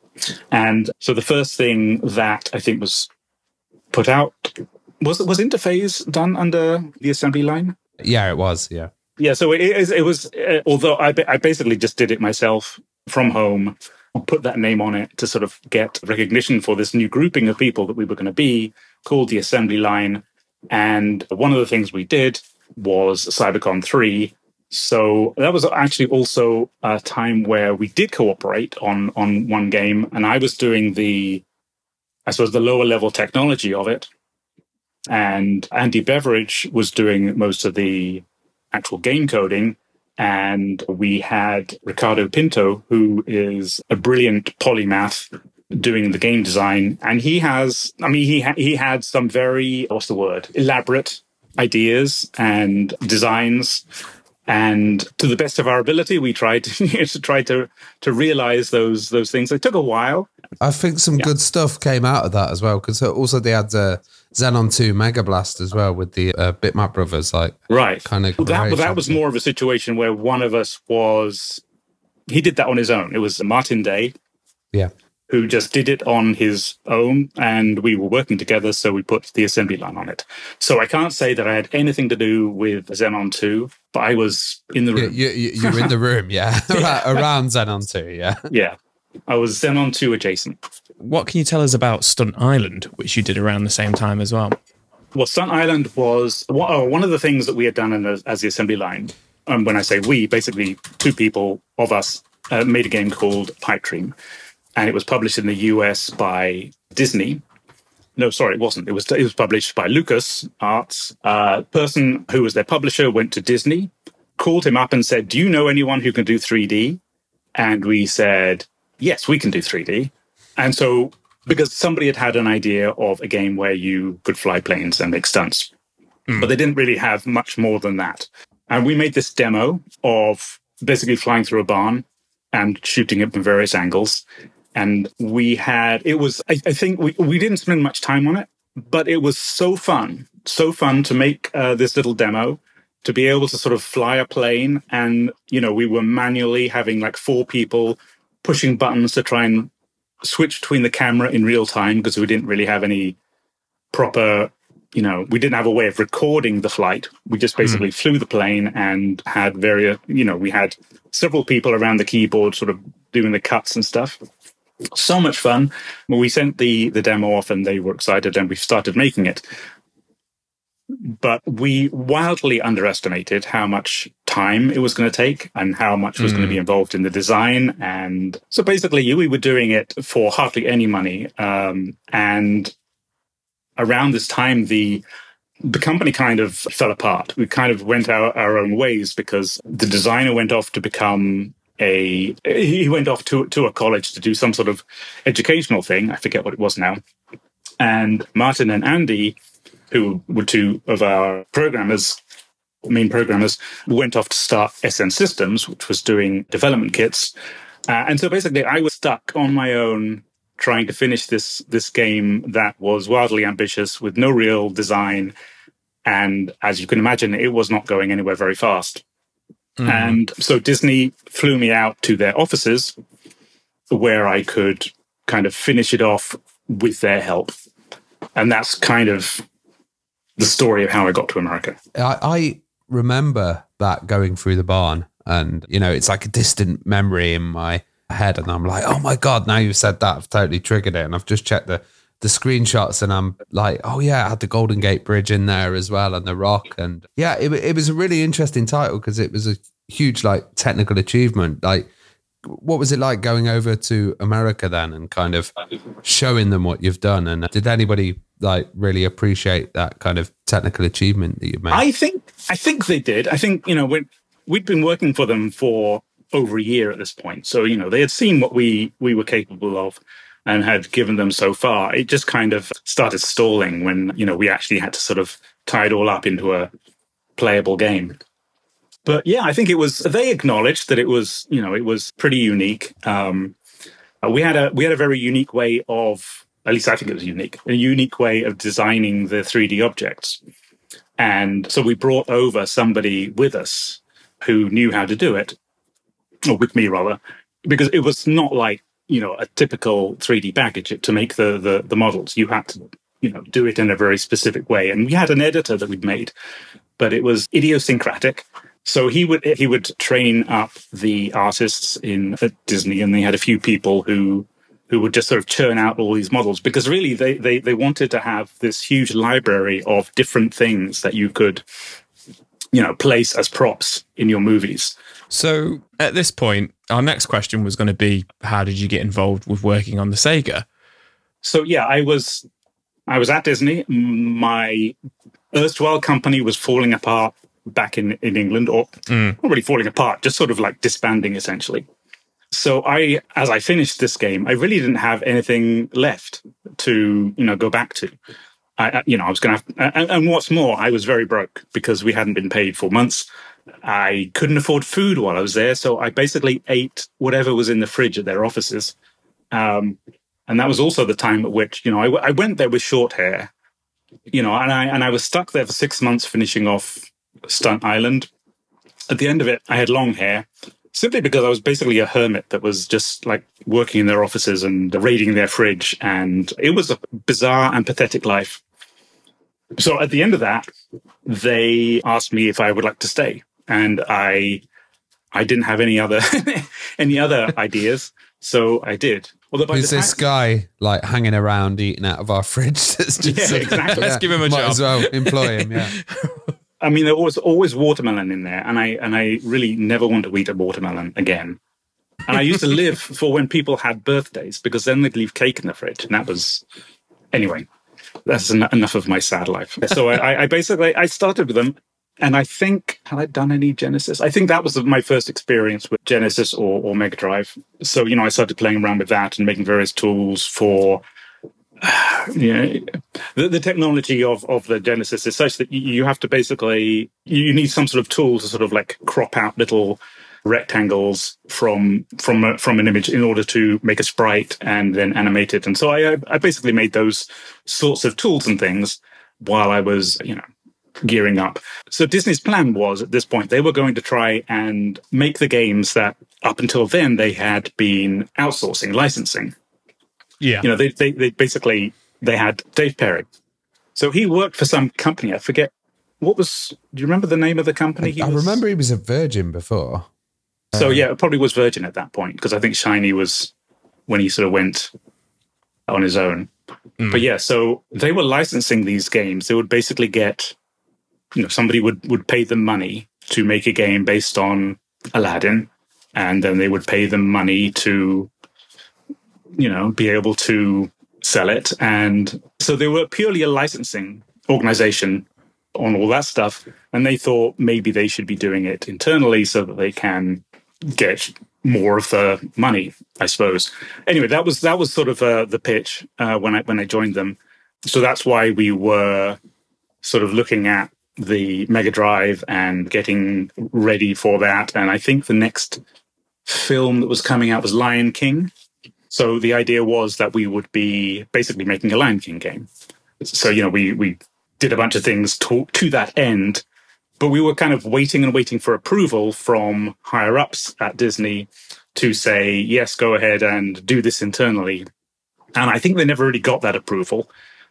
And so the first thing that I think was put out, was was Interface done under the assembly line? Yeah, it was, yeah. Yeah, so it, it, it was, uh, although I, I basically just did it myself from home, put that name on it to sort of get recognition for this new grouping of people that we were going to be, called the assembly line. And one of the things we did was Cybercon three. So that was actually also a time where we did cooperate on, on one game. And I was doing the, I suppose, the lower level technology of it. And Andy Beveridge was doing most of the actual game coding. And we had Ricardo Pinto, who is a brilliant polymath, doing the game design. And he has, I mean, he, ha- he had some very, what's the word, elaborate ideas and designs. And to the best of our ability, we tried to, to try to to realize those those things. It took a while. I think some yeah. good stuff came out of that as well, because also they had uh, Xenon two Mega Blast as well with the uh, Bitmap Brothers, like right. kind of. Well, that, but that was more of a situation where one of us was, he did that on his own. It was Martin Day, yeah, who just did it on his own, and we were working together, so we put the assembly line on it. So I can't say that I had anything to do with Xenon two, but I was in the room. You, you, you were in the room, yeah, yeah. around Xenon two, yeah. Yeah, I was Xenon two adjacent. What can you tell us about Stunt Island, which you did around the same time as well? Well, Stunt Island was one of the things that we had done in the, as the assembly line. And when I say we, basically two people of us uh, made a game called Pipe Dream. And it was published in the U S by Disney. No, sorry, it wasn't. It was it was published by Lucas Arts. A uh, person who was their publisher went to Disney, called him up and said, do you know anyone who can do three D? And we said, yes, we can do three D. And so, because somebody had had an idea of a game where you could fly planes and make stunts. Mm. But they didn't really have much more than that. And we made this demo of basically flying through a barn and shooting it from various angles. And we had, it was, I, I think we, we didn't spend much time on it, but it was so fun, so fun to make uh, this little demo, to be able to sort of fly a plane. And, you know, we were manually having like four people pushing buttons to try and switch between the camera in real time, because we didn't really have any proper, you know, we didn't have a way of recording the flight. We just basically mm. flew the plane and had various, you know, we had several people around the keyboard sort of doing the cuts and stuff. So much fun. Well, we sent the, the demo off and they were excited and we started making it. But we wildly underestimated how much time it was going to take and how much was mm. going to be involved in the design. And so basically we were doing it for hardly any money. Um, and around this time, the the company kind of fell apart. We kind of went our, our own ways because the designer went off to become a, he went off to, to a college to do some sort of educational thing. I forget what it was now. And Martin and Andy, who were two of our programmers, main programmers, went off to start S N Systems, which was doing development kits. Uh, and so basically I was stuck on my own trying to finish this this game that was wildly ambitious with no real design. And as you can imagine, it was not going anywhere very fast. Mm. And so Disney flew me out to their offices where I could kind of finish it off with their help. And that's kind of the story of how I got to America. I, I remember that going through the barn, and, you know, it's like a distant memory in my head. And I'm like, oh my God, now you've said that, I've totally triggered it. And I've just checked the, the screenshots, and I'm like, oh yeah, I had the Golden Gate Bridge in there as well, and the Rock. And yeah, it, it was a really interesting title because it was a huge, like, technical achievement. Like, what was it like going over to America then and kind of showing them what you've done? And did anybody like really appreciate that kind of technical achievement that you've made? I think I think they did. I think, you know, we'd, we'd been working for them for over a year at this point. So, you know, they had seen what we we were capable of and had given them so far. It just kind of started stalling when, you know, we actually had to sort of tie it all up into a playable game. But yeah, I think it was, they acknowledged that it was, you know, it was pretty unique. Um, we had a, we had a very unique way of, at least I think it was unique, a unique way of designing the three D objects. And so we brought over somebody with us who knew how to do it, or with me rather, because it was not like, you know, a typical three D package to make the, the, the models. You had to, you know, do it in a very specific way. And we had an editor that we'd made, but it was idiosyncratic. So he would he would train up the artists in at Disney, and they had a few people who who would just sort of churn out all these models, because really they they they wanted to have this huge library of different things that you could, you know, place as props in your movies. So at this point, our next question was going to be, how did you get involved with working on the Sega? So yeah, I was I was at Disney. My erstwhile company was falling apart back in, in England, or mm. not really falling apart, just sort of like disbanding essentially. So I, as I finished this game, I really didn't have anything left to, you know, go back to. I, you know, I was going to have, and, and what's more, I was very broke because we hadn't been paid for months. I couldn't afford food while I was there. So I basically ate whatever was in the fridge at their offices. Um, and that was also the time at which, you know, I, I went there with short hair, you know, and I, and I was stuck there for six months finishing off Stunt Island. At the end of it, I had long hair, simply because I was basically a hermit that was just like working in their offices and raiding their fridge. And it was a bizarre and pathetic life. So at the end of that, they asked me if I would like to stay. And I I didn't have any other any other ideas. So I did. Although Who's this time, guy like hanging around eating out of our fridge? That's just yeah, exactly. Let's yeah, give him a might job. As well employ him, yeah. I mean, there was always watermelon in there, and I and I really never want to eat a watermelon again. And I used to live for when people had birthdays, because then they'd leave cake in the fridge, and that was anyway. That's en- enough of my sad life. So I, I basically I started with them, and I think had I done any Genesis? I think that was my first experience with Genesis or, or Mega Drive. So you know, I started playing around with that and making various tools for. Yeah, the, the technology of, of the Genesis is such that you, you have to basically, you need some sort of tool to sort of like crop out little rectangles from from a, from an image in order to make a sprite and then animate it. And so I I basically made those sorts of tools and things while I was, you know, gearing up. So Disney's plan was at this point, they were going to try and make the games that up until then they had been outsourcing, licensing. Yeah. You know, they, they, they basically, they had Dave Perry. So he worked for some company. I forget, what was, do you remember the name of the company? He I was, remember he was a Virgin before. So yeah, it probably was Virgin at that point, because I think Shiny was when he sort of went on his own. Mm. But yeah, so they were licensing these games. They would basically get, you know, somebody would, would pay them money to make a game based on Aladdin. And then they would pay them money to, you know, be able to sell it. And so they were purely a licensing organization on all that stuff. And they thought maybe they should be doing it internally so that they can get more of the money, I suppose. Anyway, that was that was sort of uh, the pitch uh, when I when I joined them. So that's why we were sort of looking at the Mega Drive and getting ready for that. And I think the next film that was coming out was Lion King. So the idea was that we would be basically making a Lion King game. So, you know, we, we did a bunch of things to, to that end, but we were kind of waiting and waiting for approval from higher ups at Disney to say, yes, go ahead and do this internally. And I think they never really got that approval.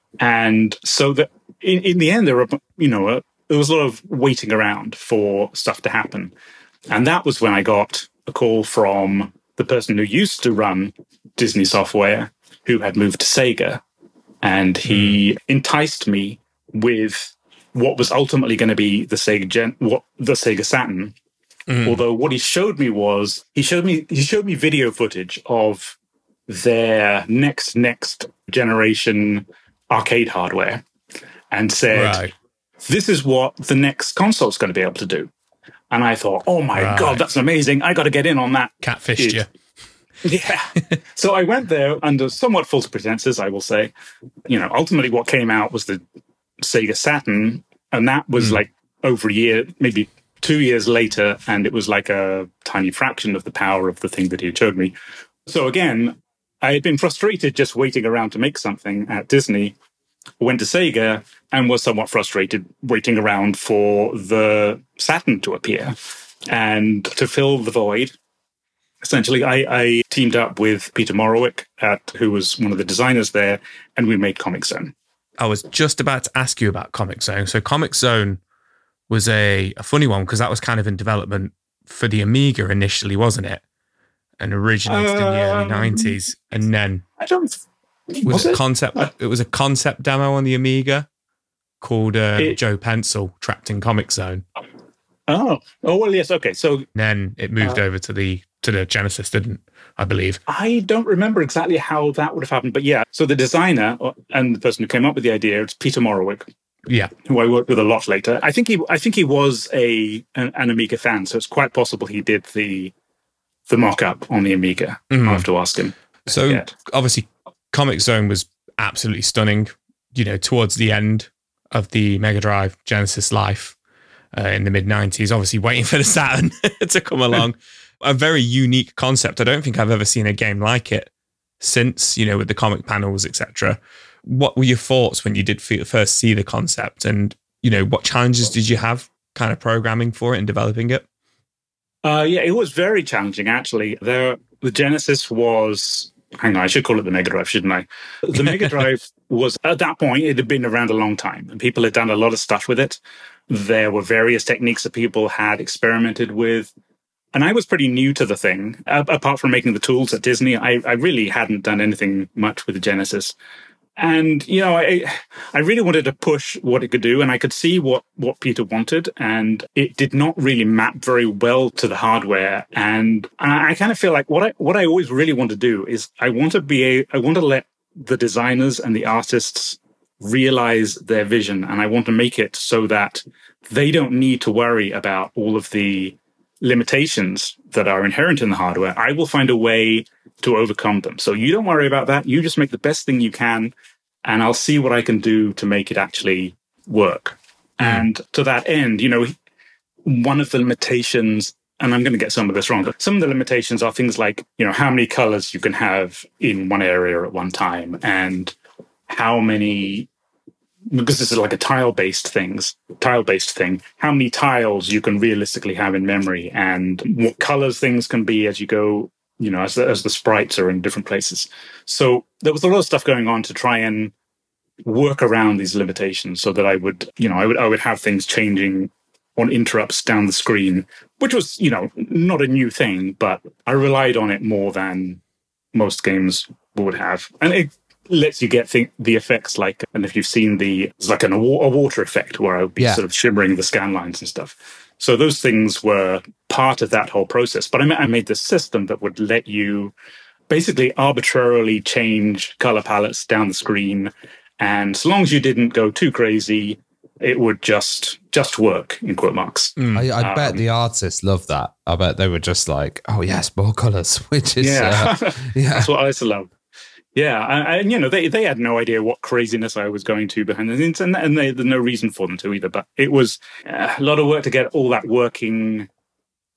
And so that in, in the end, there were, you know, a, there was a lot of waiting around for stuff to happen. And that was when I got a call from the person who used to run Disney Software, who had moved to Sega. And he mm. enticed me with what was ultimately going to be the Sega Gen, what the Sega Saturn. Mm. Although what he showed me was he showed me he showed me video footage of their next next generation arcade hardware, and said, right. "This is what the next console is going to be able to do." And I thought, "Oh my right. god, that's amazing! I got to get in on that." Catfished you. Yeah. So I went there under somewhat false pretenses, I will say. You know, ultimately what came out was the Sega Saturn, and that was mm. like over a year, maybe two years later, and it was like a tiny fraction of the power of the thing that he had showed me. So again, I had been frustrated just waiting around to make something at Disney, went to Sega, and was somewhat frustrated waiting around for the Saturn to appear. And to fill the void, essentially, I, I teamed up with Peter Morowick, at, who was one of the designers there, and we made Comix Zone. I was just about to ask you about Comix Zone. So Comix Zone was a, a funny one because that was kind of in development for the Amiga initially, wasn't it? And originated um, in the early nineties. And then I don't was, was it a concept uh, it was a concept demo on the Amiga called uh, it, Joe Pencil Trapped in Comix Zone. Oh. Oh well yes, okay. So and then it moved uh, over to the to the Genesis, didn't I believe? I don't remember exactly how that would have happened, but yeah. So the designer and the person who came up with the idea, it's Peter Morowick. Yeah, who I worked with a lot later. I think he, I think he was a an, an Amiga fan, so it's quite possible he did the the mock-up on the Amiga. Mm. I'll have to ask him. So obviously, Comix Zone was absolutely stunning. You know, towards the end of the Mega Drive Genesis life uh, in the mid nineties, obviously waiting for the Saturn to come along. A very unique concept. I don't think I've ever seen a game like it since. You know, with the comic panels, et cetera. What were your thoughts when you did first see the concept, and you know what challenges did you have, kind of programming for it and developing it? Uh, yeah, it was very challenging actually. There, the Genesis was. Hang on, I should call it the Mega Drive, shouldn't I? The Mega Drive was at that point it had been around a long time, and people had done a lot of stuff with it. There were various techniques that people had experimented with. And I was pretty new to the thing. Uh, apart from making the tools at Disney, I, I really hadn't done anything much with the Genesis. And, you know, I I really wanted to push what it could do, and I could see what, what Peter wanted, and it did not really map very well to the hardware. And I, I kind of feel like what I what I always really want to do is I want to be a, I want to let the designers and the artists realize their vision, and I want to make it so that they don't need to worry about all of the limitations that are inherent in the hardware. I will find a way to overcome them. So you don't worry about that. You just make the best thing you can, and I'll see what I can do to make it actually work. Mm. And to that end, you know, one of the limitations, and I'm going to get some of this wrong, but some of the limitations are things like, you know, how many colors you can have in one area at one time, and how many, because this is like a tile-based things, tile-based thing, how many tiles you can realistically have in memory, and what colors things can be as you go, you know, as the, as the sprites are in different places. So there was a lot of stuff going on to try and work around these limitations so that I would, you know, I would I would have things changing on interrupts down the screen, which was, you know, not a new thing, but I relied on it more than most games would have. And it lets you get the, the effects like, and if you've seen the, it's like an, a water effect where I would be yeah. sort of shimmering the scan lines and stuff. So those things were part of that whole process. But I, I made this system that would let you basically arbitrarily change color palettes down the screen. And so long as you didn't go too crazy, it would just just work, in quote marks. Mm. I, I um, bet the artists love that. I bet they were just like, oh, yes, more colors, which is... Yeah, uh, yeah. That's what I used to love. Yeah, and, and you know, they, they had no idea what craziness I was going to behind the scenes, and, and they, there's no reason for them to either. But it was a lot of work to get all that working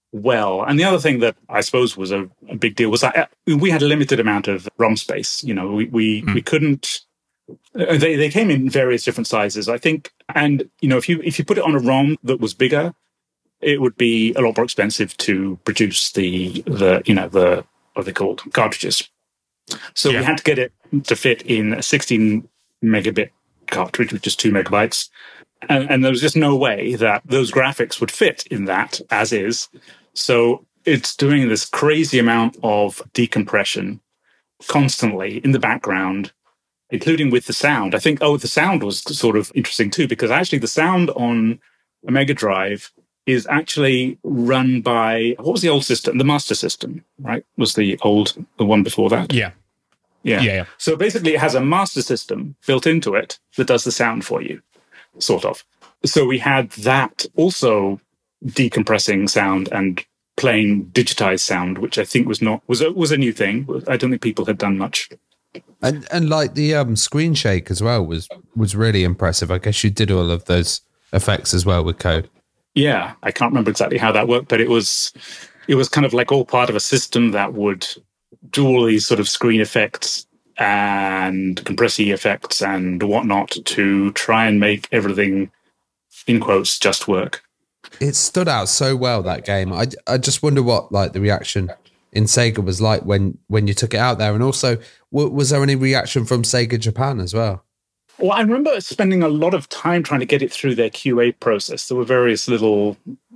well. And the other thing that I suppose was a, a big deal was that we had a limited amount of ROM space. You know, we we, mm. we couldn't. Uh, they they came in various different sizes, I think. And you know, if you if you put it on a ROM that was bigger, it would be a lot more expensive to produce the the you know the what are they called cartridges. So yeah. we had to get it to fit in a sixteen megabit cartridge, which is two megabytes. And, and there was just no way that those graphics would fit in that as is. So it's doing this crazy amount of decompression constantly in the background, including with the sound. I think, oh, the sound was sort of interesting too, because actually the sound on a Mega Drive is actually run by, what was the old system? The Master System, right? Was the old, the one before that? Yeah. Yeah. yeah. Yeah. So basically it has a Master System built into it that does the sound for you. Sort of. So we had that also decompressing sound and playing digitized sound, which I think was not was a, was a new thing. I don't think people had done much. And and like the um, screen shake as well was was really impressive. I guess you did all of those effects as well with code. Yeah, I can't remember exactly how that worked, but it was it was kind of like all part of a system that would do all these sort of screen effects and compressy effects and whatnot to try and make everything, in quotes, just work. It stood out so well, that game. I, I just wonder what like the reaction in Sega was like when, when you took it out there. And also, w- was there any reaction from Sega Japan as well? Well, I remember spending a lot of time trying to get it through their Q A process. There were various little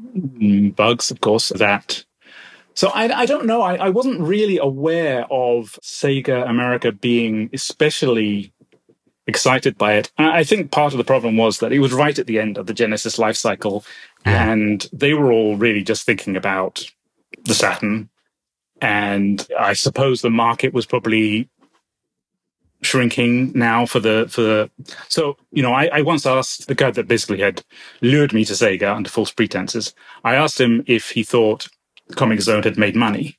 bugs, of course, that... So I, I don't know. I, I wasn't really aware of Sega America being especially excited by it. I think part of the problem was that it was right at the end of the Genesis life cycle, yeah. and they were all really just thinking about the Saturn. And I suppose the market was probably shrinking now for the for the. So you know, I, I once asked the guy that basically had lured me to Sega under false pretenses. I asked him if he thought Comic Zone had made money,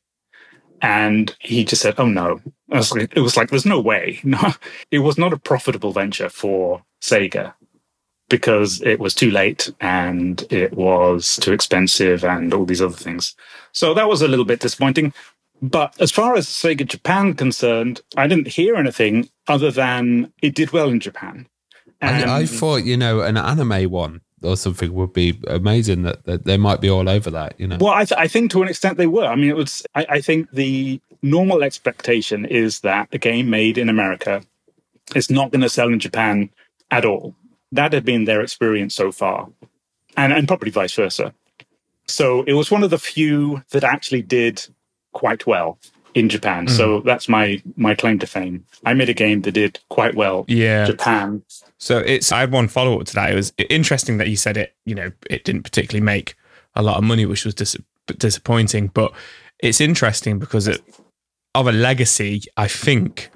and he just said, "Oh no!" I was like, it was like, "There's no way." No, it was not a profitable venture for Sega because it was too late and it was too expensive and all these other things. So that was a little bit disappointing. But as far as Sega Japan concerned, I didn't hear anything other than it did well in Japan. And I, I thought, you know, an anime one or something would be amazing, that, that they might be all over that, you know. Well, I, th- I think to an extent they were. I mean, it was. I, I think the normal expectation is that a game made in America is not going to sell in Japan at all. That had been their experience so far, and, and probably vice versa. So it was one of the few that actually did quite well in Japan. Mm. So that's my my claim to fame. I made a game that did quite well yeah. in Japan. So it's I had one follow up to that. It was interesting that you said it, you know, it didn't particularly make a lot of money, which was dis- disappointing. But it's interesting because it, of a legacy, I think,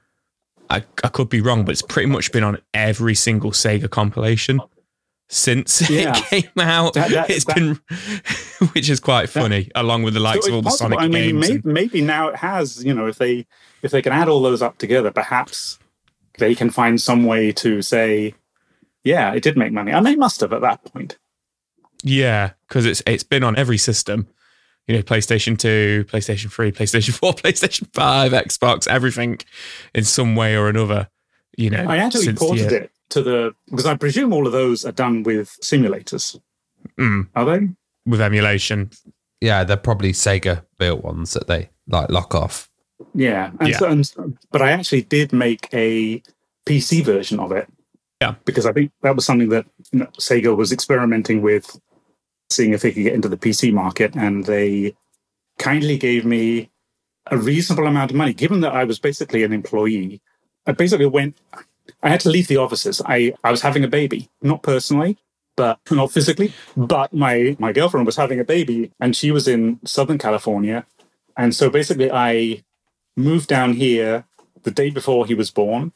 I, I could be wrong, but it's pretty much been on every single Sega compilation since yeah. it came out. That, that, it's that, been, which is quite funny, that, along with the likes so of all the possible. Sonic I mean, games. Maybe, and, maybe now it has, you know, if they if they can add all those up together, perhaps they can find some way to say, yeah, it did make money. And they must have at that point. Yeah, because it's it's been on every system. You know, PlayStation two, PlayStation three, PlayStation four, PlayStation five, Xbox, everything in some way or another. You know, I actually ported it to the, because I presume all of those are done with simulators. Mm. Are they? With emulation. Yeah, they're probably Sega built ones that they like lock off. Yeah, and yeah. So, and, but I actually did make a P C version of it. Yeah, because I think that was something that, you know, Sega was experimenting with, seeing if they could get into the P C market, and they kindly gave me a reasonable amount of money, given that I was basically an employee. I basically went, I had to leave the offices. I, I was having a baby, not personally, but not physically, but my, my girlfriend was having a baby, and she was in Southern California. And so basically I moved down here the day before he was born,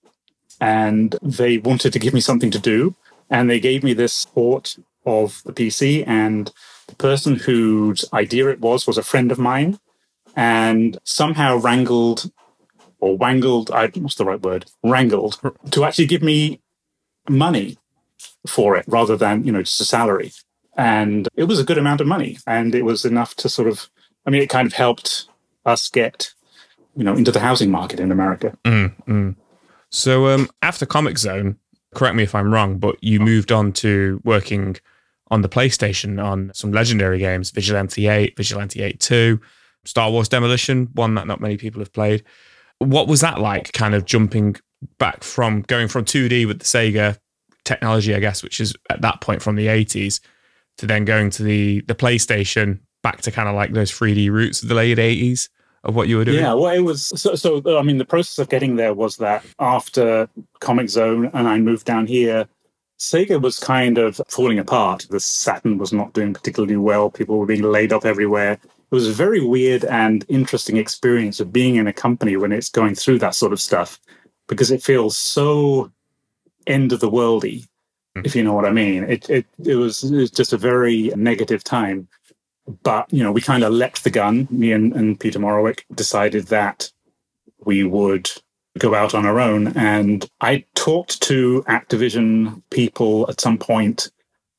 and they wanted to give me something to do. And they gave me this port of the P C, and the person whose idea it was was a friend of mine, and somehow wrangled or wangled, I what's the right word? Wrangled to actually give me money for it rather than, you know, just a salary. And it was a good amount of money. And it was enough to sort of, I mean, it kind of helped us get, you know, into the housing market in America. Mm, mm. So um, after Comic Zone, correct me if I'm wrong, but you moved on to working on the PlayStation on some legendary games, Vigilante eight, Vigilante eight two, Star Wars Demolition, one that not many people have played. What was that like, kind of jumping back from going from two D with the Sega technology, I guess, which is at that point from the eighties, to then going to the, the PlayStation, back to kind of like those three D roots of the late eighties of what you were doing? Yeah, well, it was, so, so I mean, the process of getting there was that after Comic Zone and I moved down here, Sega was kind of falling apart. The Saturn was not doing particularly well. People were being laid off everywhere. It was a very weird and interesting experience of being in a company when it's going through that sort of stuff, because it feels so end of the worldy, if you know what I mean. It it it was, it was just a very negative time. But, you know, we kind of leapt the gun. Me and, and Peter Morowick decided that we would go out on our own. And I talked to Activision people at some point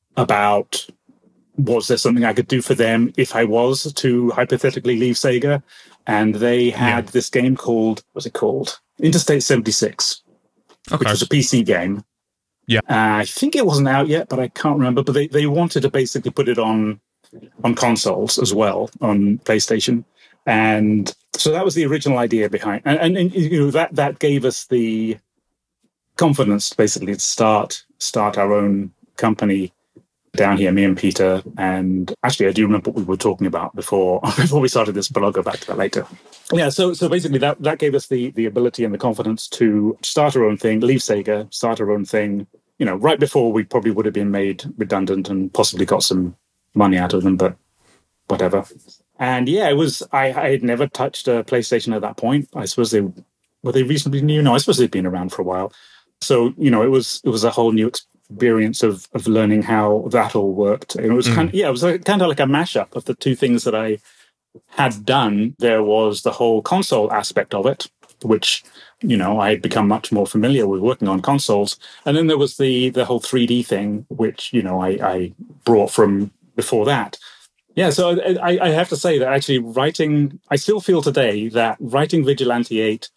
about, was there something I could do for them if I was to hypothetically leave Sega? And they had yeah. this game called, what's it called? Interstate seventy-six, okay. which was a P C game. Yeah, uh, I think it wasn't out yet, but I can't remember. But they, they wanted to basically put it on on consoles as well, on PlayStation. And so that was the original idea behind, and, and, and you know, that, that gave us the confidence basically to start, start our own company down here, me and Peter. And actually, I do remember what we were talking about before, before we started this, but I'll go back to that later. Yeah. So, so basically that, that gave us the, the ability and the confidence to start our own thing, leave Sega, start our own thing, you know, right before we probably would have been made redundant and possibly got some money out of them, but whatever. And yeah, it was, I, I had never touched a PlayStation at that point. I suppose they, were they reasonably new? No, I suppose they'd been around for a while. So, you know, it was, it was a whole new experience of, of learning how that all worked. And it was mm. kind of, yeah, it was like, kind of like a mashup of the two things that I had done. There was the whole console aspect of it, which, you know, I had become much more familiar with working on consoles. And then there was the, the whole three D thing, which, you know, I, I brought from before that. Yeah, so I, I have to say that actually writing, I still feel today that writing Vigilante eight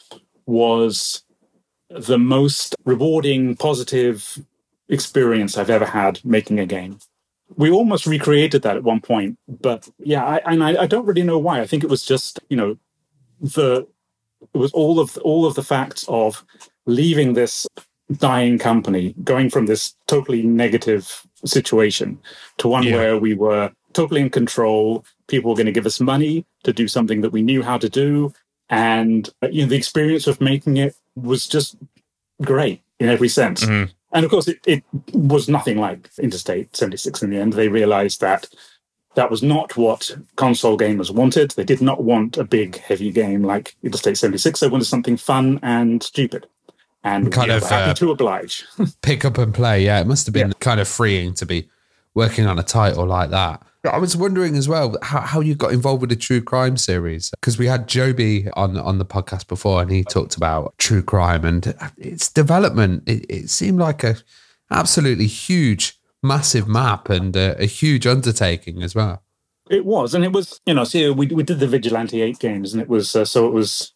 was the most rewarding, positive experience I've ever had making a game. We almost recreated that at one point, but yeah, I, and I, I don't really know why. I think it was just, you know, the it was all of all of the facts of leaving this dying company, going from this totally negative situation to one yeah. where we were totally in control. People were going to give us money to do something that we knew how to do. And, you know, the experience of making it was just great in every sense. Mm-hmm. And of course, it, it was nothing like Interstate seventy-six in the end. They realized that that was not what console gamers wanted. They did not want a big, heavy game like Interstate seventy-six. They wanted something fun and stupid. And kind of happy uh, to oblige. Pick up and play. Yeah, it must have been yeah. kind of freeing to be working on a title like that. I was wondering as well how, how you got involved with the true crime series, because we had Joby on on the podcast before, and he talked about true crime and its development. It, it seemed like a absolutely huge, massive map and a, a huge undertaking as well. It was, and it was, you know, so we we did the Vigilante eight games, and it was uh, so it was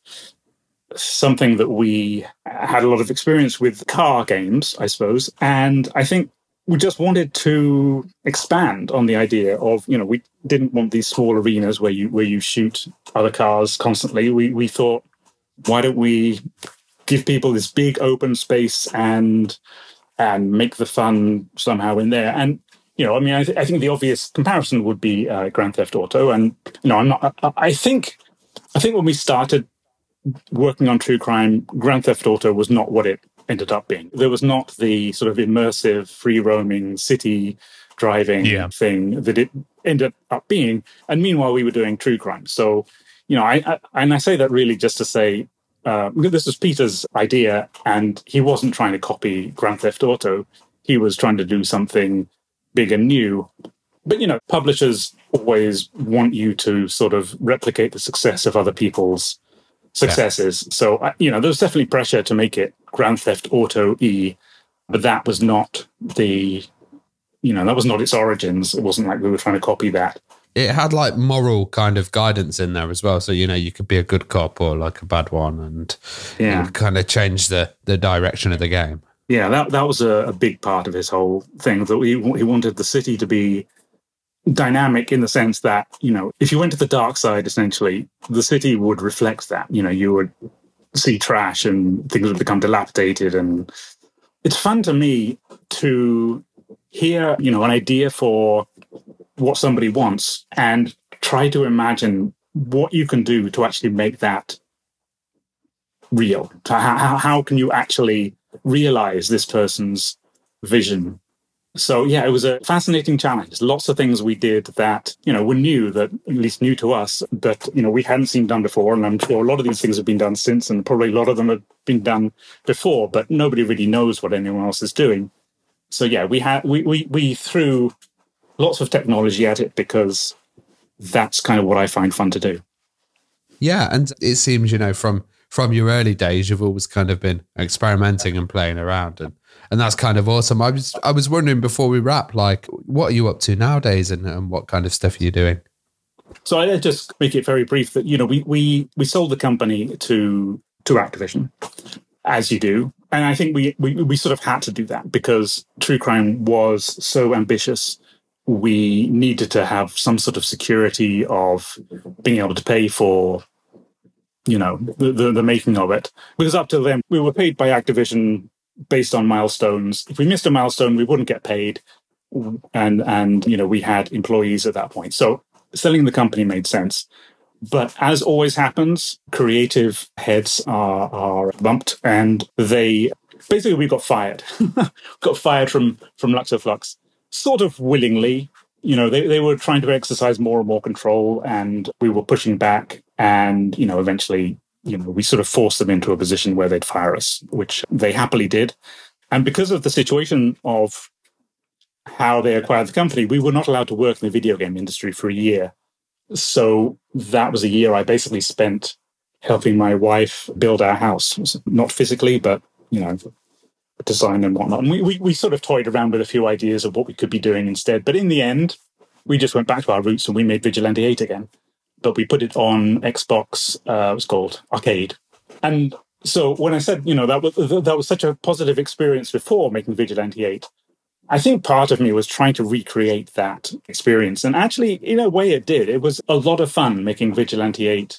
something that we had a lot of experience with car games, I suppose, and I think we just wanted to expand on the idea of, you know, we didn't want these small arenas where you where you shoot other cars constantly. We we thought, why don't we give people this big open space and and make the fun somehow in there? And, you know, I mean, I, th- I think the obvious comparison would be uh, Grand Theft Auto. And, you know, I'm not. I, I think I think when we started working on true crime, Grand Theft Auto was not what it ended up being. There was not the sort of immersive, free-roaming city driving yeah. thing that it ended up being. And meanwhile, we were doing true crime. So, you know, I, I and I say that really just to say, uh, this was Peter's idea, and he wasn't trying to copy Grand Theft Auto. He was trying to do something big and new. But, you know, publishers always want you to sort of replicate the success of other people's successes. Yeah. So, you know, there was definitely pressure to make it Grand Theft Auto-y, but that was not the you know, that was not its origins. It wasn't like we were trying to copy that. It had like moral kind of guidance in there as well. So, you know, you could be a good cop or like a bad one, and yeah. it would kind of change the, the direction of the game. Yeah, that that was a, a big part of his whole thing, that he, he wanted the city to be dynamic in the sense that, you know, if you went to the dark side, essentially, the city would reflect that. You know, you would see trash and things would become dilapidated. And it's fun to me to hear, you know, an idea for what somebody wants and try to imagine what you can do to actually make that real. How, how can you actually realize this person's vision? So, yeah, it was a fascinating challenge. Lots of things we did that, you know, were new, that at least new to us, but, you know, we hadn't seen done before. And I'm sure a lot of these things have been done since, and probably a lot of them have been done before, but nobody really knows what anyone else is doing. So, yeah, we had we we, we threw lots of technology at it because that's kind of what I find fun to do. Yeah, and it seems, you know, from from your early days, you've always kind of been experimenting and playing around, and and that's kind of awesome. I was I was wondering before we wrap, like, what are you up to nowadays, and, and what kind of stuff are you doing? So I just make it very brief that, you know, we we we sold the company to to Activision, as you do. And I think we, we, we sort of had to do that because True Crime was so ambitious. We needed to have some sort of security of being able to pay for, you know, the, the, the making of it. Because up till then, we were paid by Activision based on milestones. If we missed a milestone, we wouldn't get paid. And, and you know, we had employees at that point. So selling the company made sense. But as always happens, creative heads are, are bumped, and they basically we got fired. got fired from, from Luxoflux, sort of willingly. You know, they, they were trying to exercise more and more control, and we were pushing back. And, you know, eventually, you know, we sort of forced them into a position where they'd fire us, which they happily did. And because of the situation of how they acquired the company, we were not allowed to work in the video game industry for a year. So that was a year I basically spent helping my wife build our house. Not physically, but, you know, design and whatnot. And we, we, we sort of toyed around with a few ideas of what we could be doing instead. But in the end, we just went back to our roots and we made Vigilante eight again. But we put it on Xbox, uh, it was called Arcade. And so when I said, you know, that was, that was such a positive experience before making Vigilante eight, I think part of me was trying to recreate that experience. And actually, in a way, it did. It was a lot of fun making Vigilante eight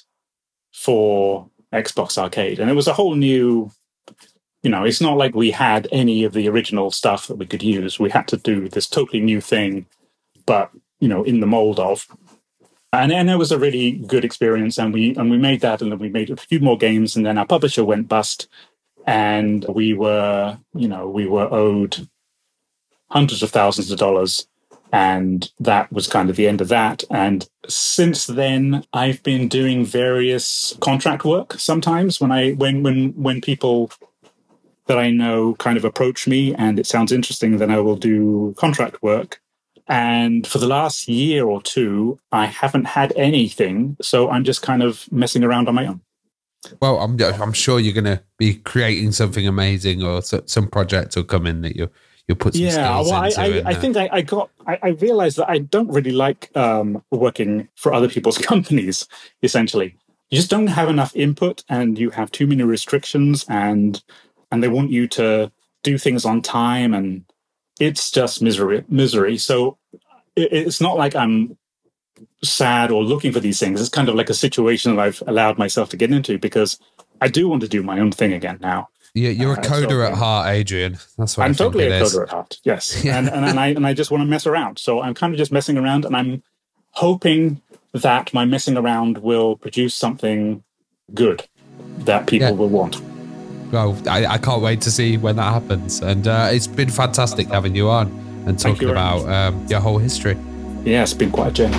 for Xbox Arcade. And it was a whole new, you know, it's not like we had any of the original stuff that we could use. We had to do this totally new thing, but, you know, in the mold of. And, and it was a really good experience. And we and we made that, and then we made a few more games. And then our publisher went bust. And we were, you know, we were owed hundreds of thousands of dollars, and that was kind of the end of that. And since then, I've been doing various contract work. Sometimes when I when when when people that I know kind of approach me and it sounds interesting, then I will do contract work. And for the last year or two, I haven't had anything, so I'm just kind of messing around on my own. Well, I'm I'm sure you're going to be creating something amazing, or some project will come in that you you'll put some yeah, skills well, into. I, I, and, uh, I think I, I got I, I realized that I don't really like um, working for other people's companies. Essentially, you just don't have enough input, and you have too many restrictions, and and they want you to do things on time, and it's just misery. Misery. So it, it's not like I'm sad or looking for these things. It's kind of like a situation that I've allowed myself to get into because I do want to do my own thing again now. Yeah, you're a coder uh, so, yeah. at heart, Adrian. That's what I'm I think totally it a is. coder at heart. Yes, yeah. and, and and I and I just want to mess around. So I'm kind of just messing around, and I'm hoping that my messing around will produce something good that people yeah. will want. Well, I, I can't wait to see when that happens. And uh, it's been fantastic having you on and talking you about um, your whole history. Yeah, it's been quite a journey.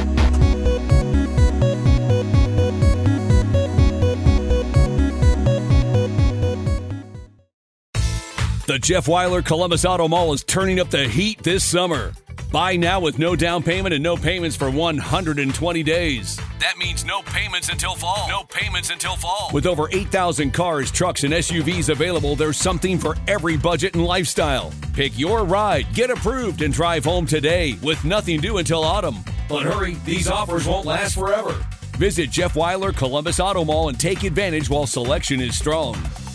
The Jeff Wyler Columbus Auto Mall is turning up the heat this summer. Buy now with no down payment and no payments for one hundred twenty days. That means no payments until fall. No payments until fall. With over eight thousand cars, trucks, and S U Vs available, there's something for every budget and lifestyle. Pick your ride, get approved, and drive home today with nothing due until autumn. But hurry, these offers won't last forever. Visit Jeff Weiler Columbus Auto Mall and take advantage while selection is strong.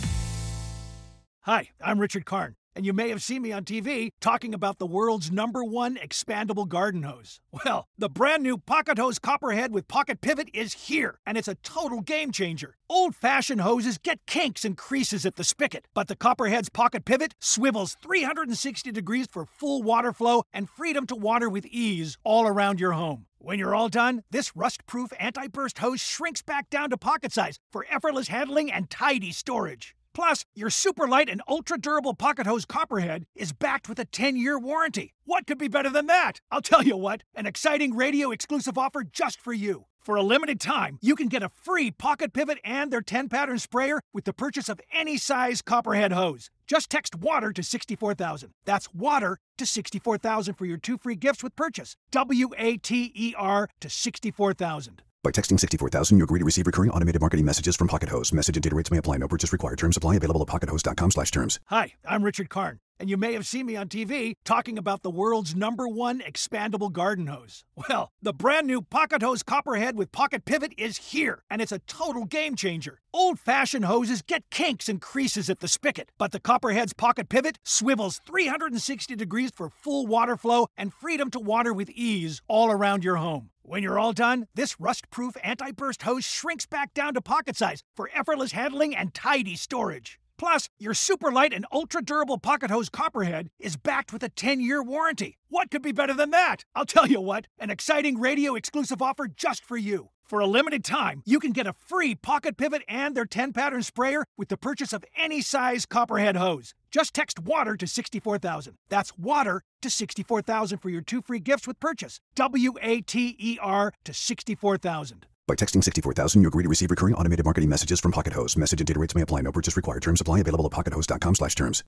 Hi, I'm Richard Karn, and you may have seen me on T V talking about the world's number one expandable garden hose. Well, the brand new Pocket Hose Copperhead with Pocket Pivot is here, and it's a total game changer. Old-fashioned hoses get kinks and creases at the spigot, but the Copperhead's Pocket Pivot swivels three hundred sixty degrees for full water flow and freedom to water with ease all around your home. When you're all done, this rust-proof anti-burst hose shrinks back down to pocket size for effortless handling and tidy storage. Plus, your super light and ultra-durable Pocket Hose Copperhead is backed with a ten-year warranty. What could be better than that? I'll tell you what, an exciting radio-exclusive offer just for you. For a limited time, you can get a free Pocket Pivot and their ten-pattern sprayer with the purchase of any size Copperhead hose. Just text WATER to sixty-four thousand. That's WATER to sixty-four thousand for your two free gifts with purchase. W A T E R to sixty-four thousand. By texting sixty-four thousand, you agree to receive recurring automated marketing messages from Pocket Hose. Message and data rates may apply. No purchase required. Terms apply. Available at pockethose.com slash terms. Hi, I'm Richard Karn, and you may have seen me on T V talking about the world's number one expandable garden hose. Well, the brand new Pocket Hose Copperhead with Pocket Pivot is here, and it's a total game changer. Old-fashioned hoses get kinks and creases at the spigot, but the Copperhead's Pocket Pivot swivels three hundred sixty degrees for full water flow and freedom to water with ease all around your home. When you're all done, this rust-proof anti-burst hose shrinks back down to pocket size for effortless handling and tidy storage. Plus, your super light and ultra-durable Pocket Hose Copperhead is backed with a ten-year warranty. What could be better than that? I'll tell you what, an exciting radio-exclusive offer just for you. For a limited time, you can get a free Pocket Pivot and their ten-pattern sprayer with the purchase of any size Copperhead hose. Just text WATER to sixty-four thousand. That's WATER to sixty-four thousand for your two free gifts with purchase. W A T E R to sixty-four thousand. By texting sixty-four thousand, you agree to receive recurring automated marketing messages from Pocket Hose. Message and data rates may apply. No purchase required. Terms apply. Available at pockethose.com slash terms.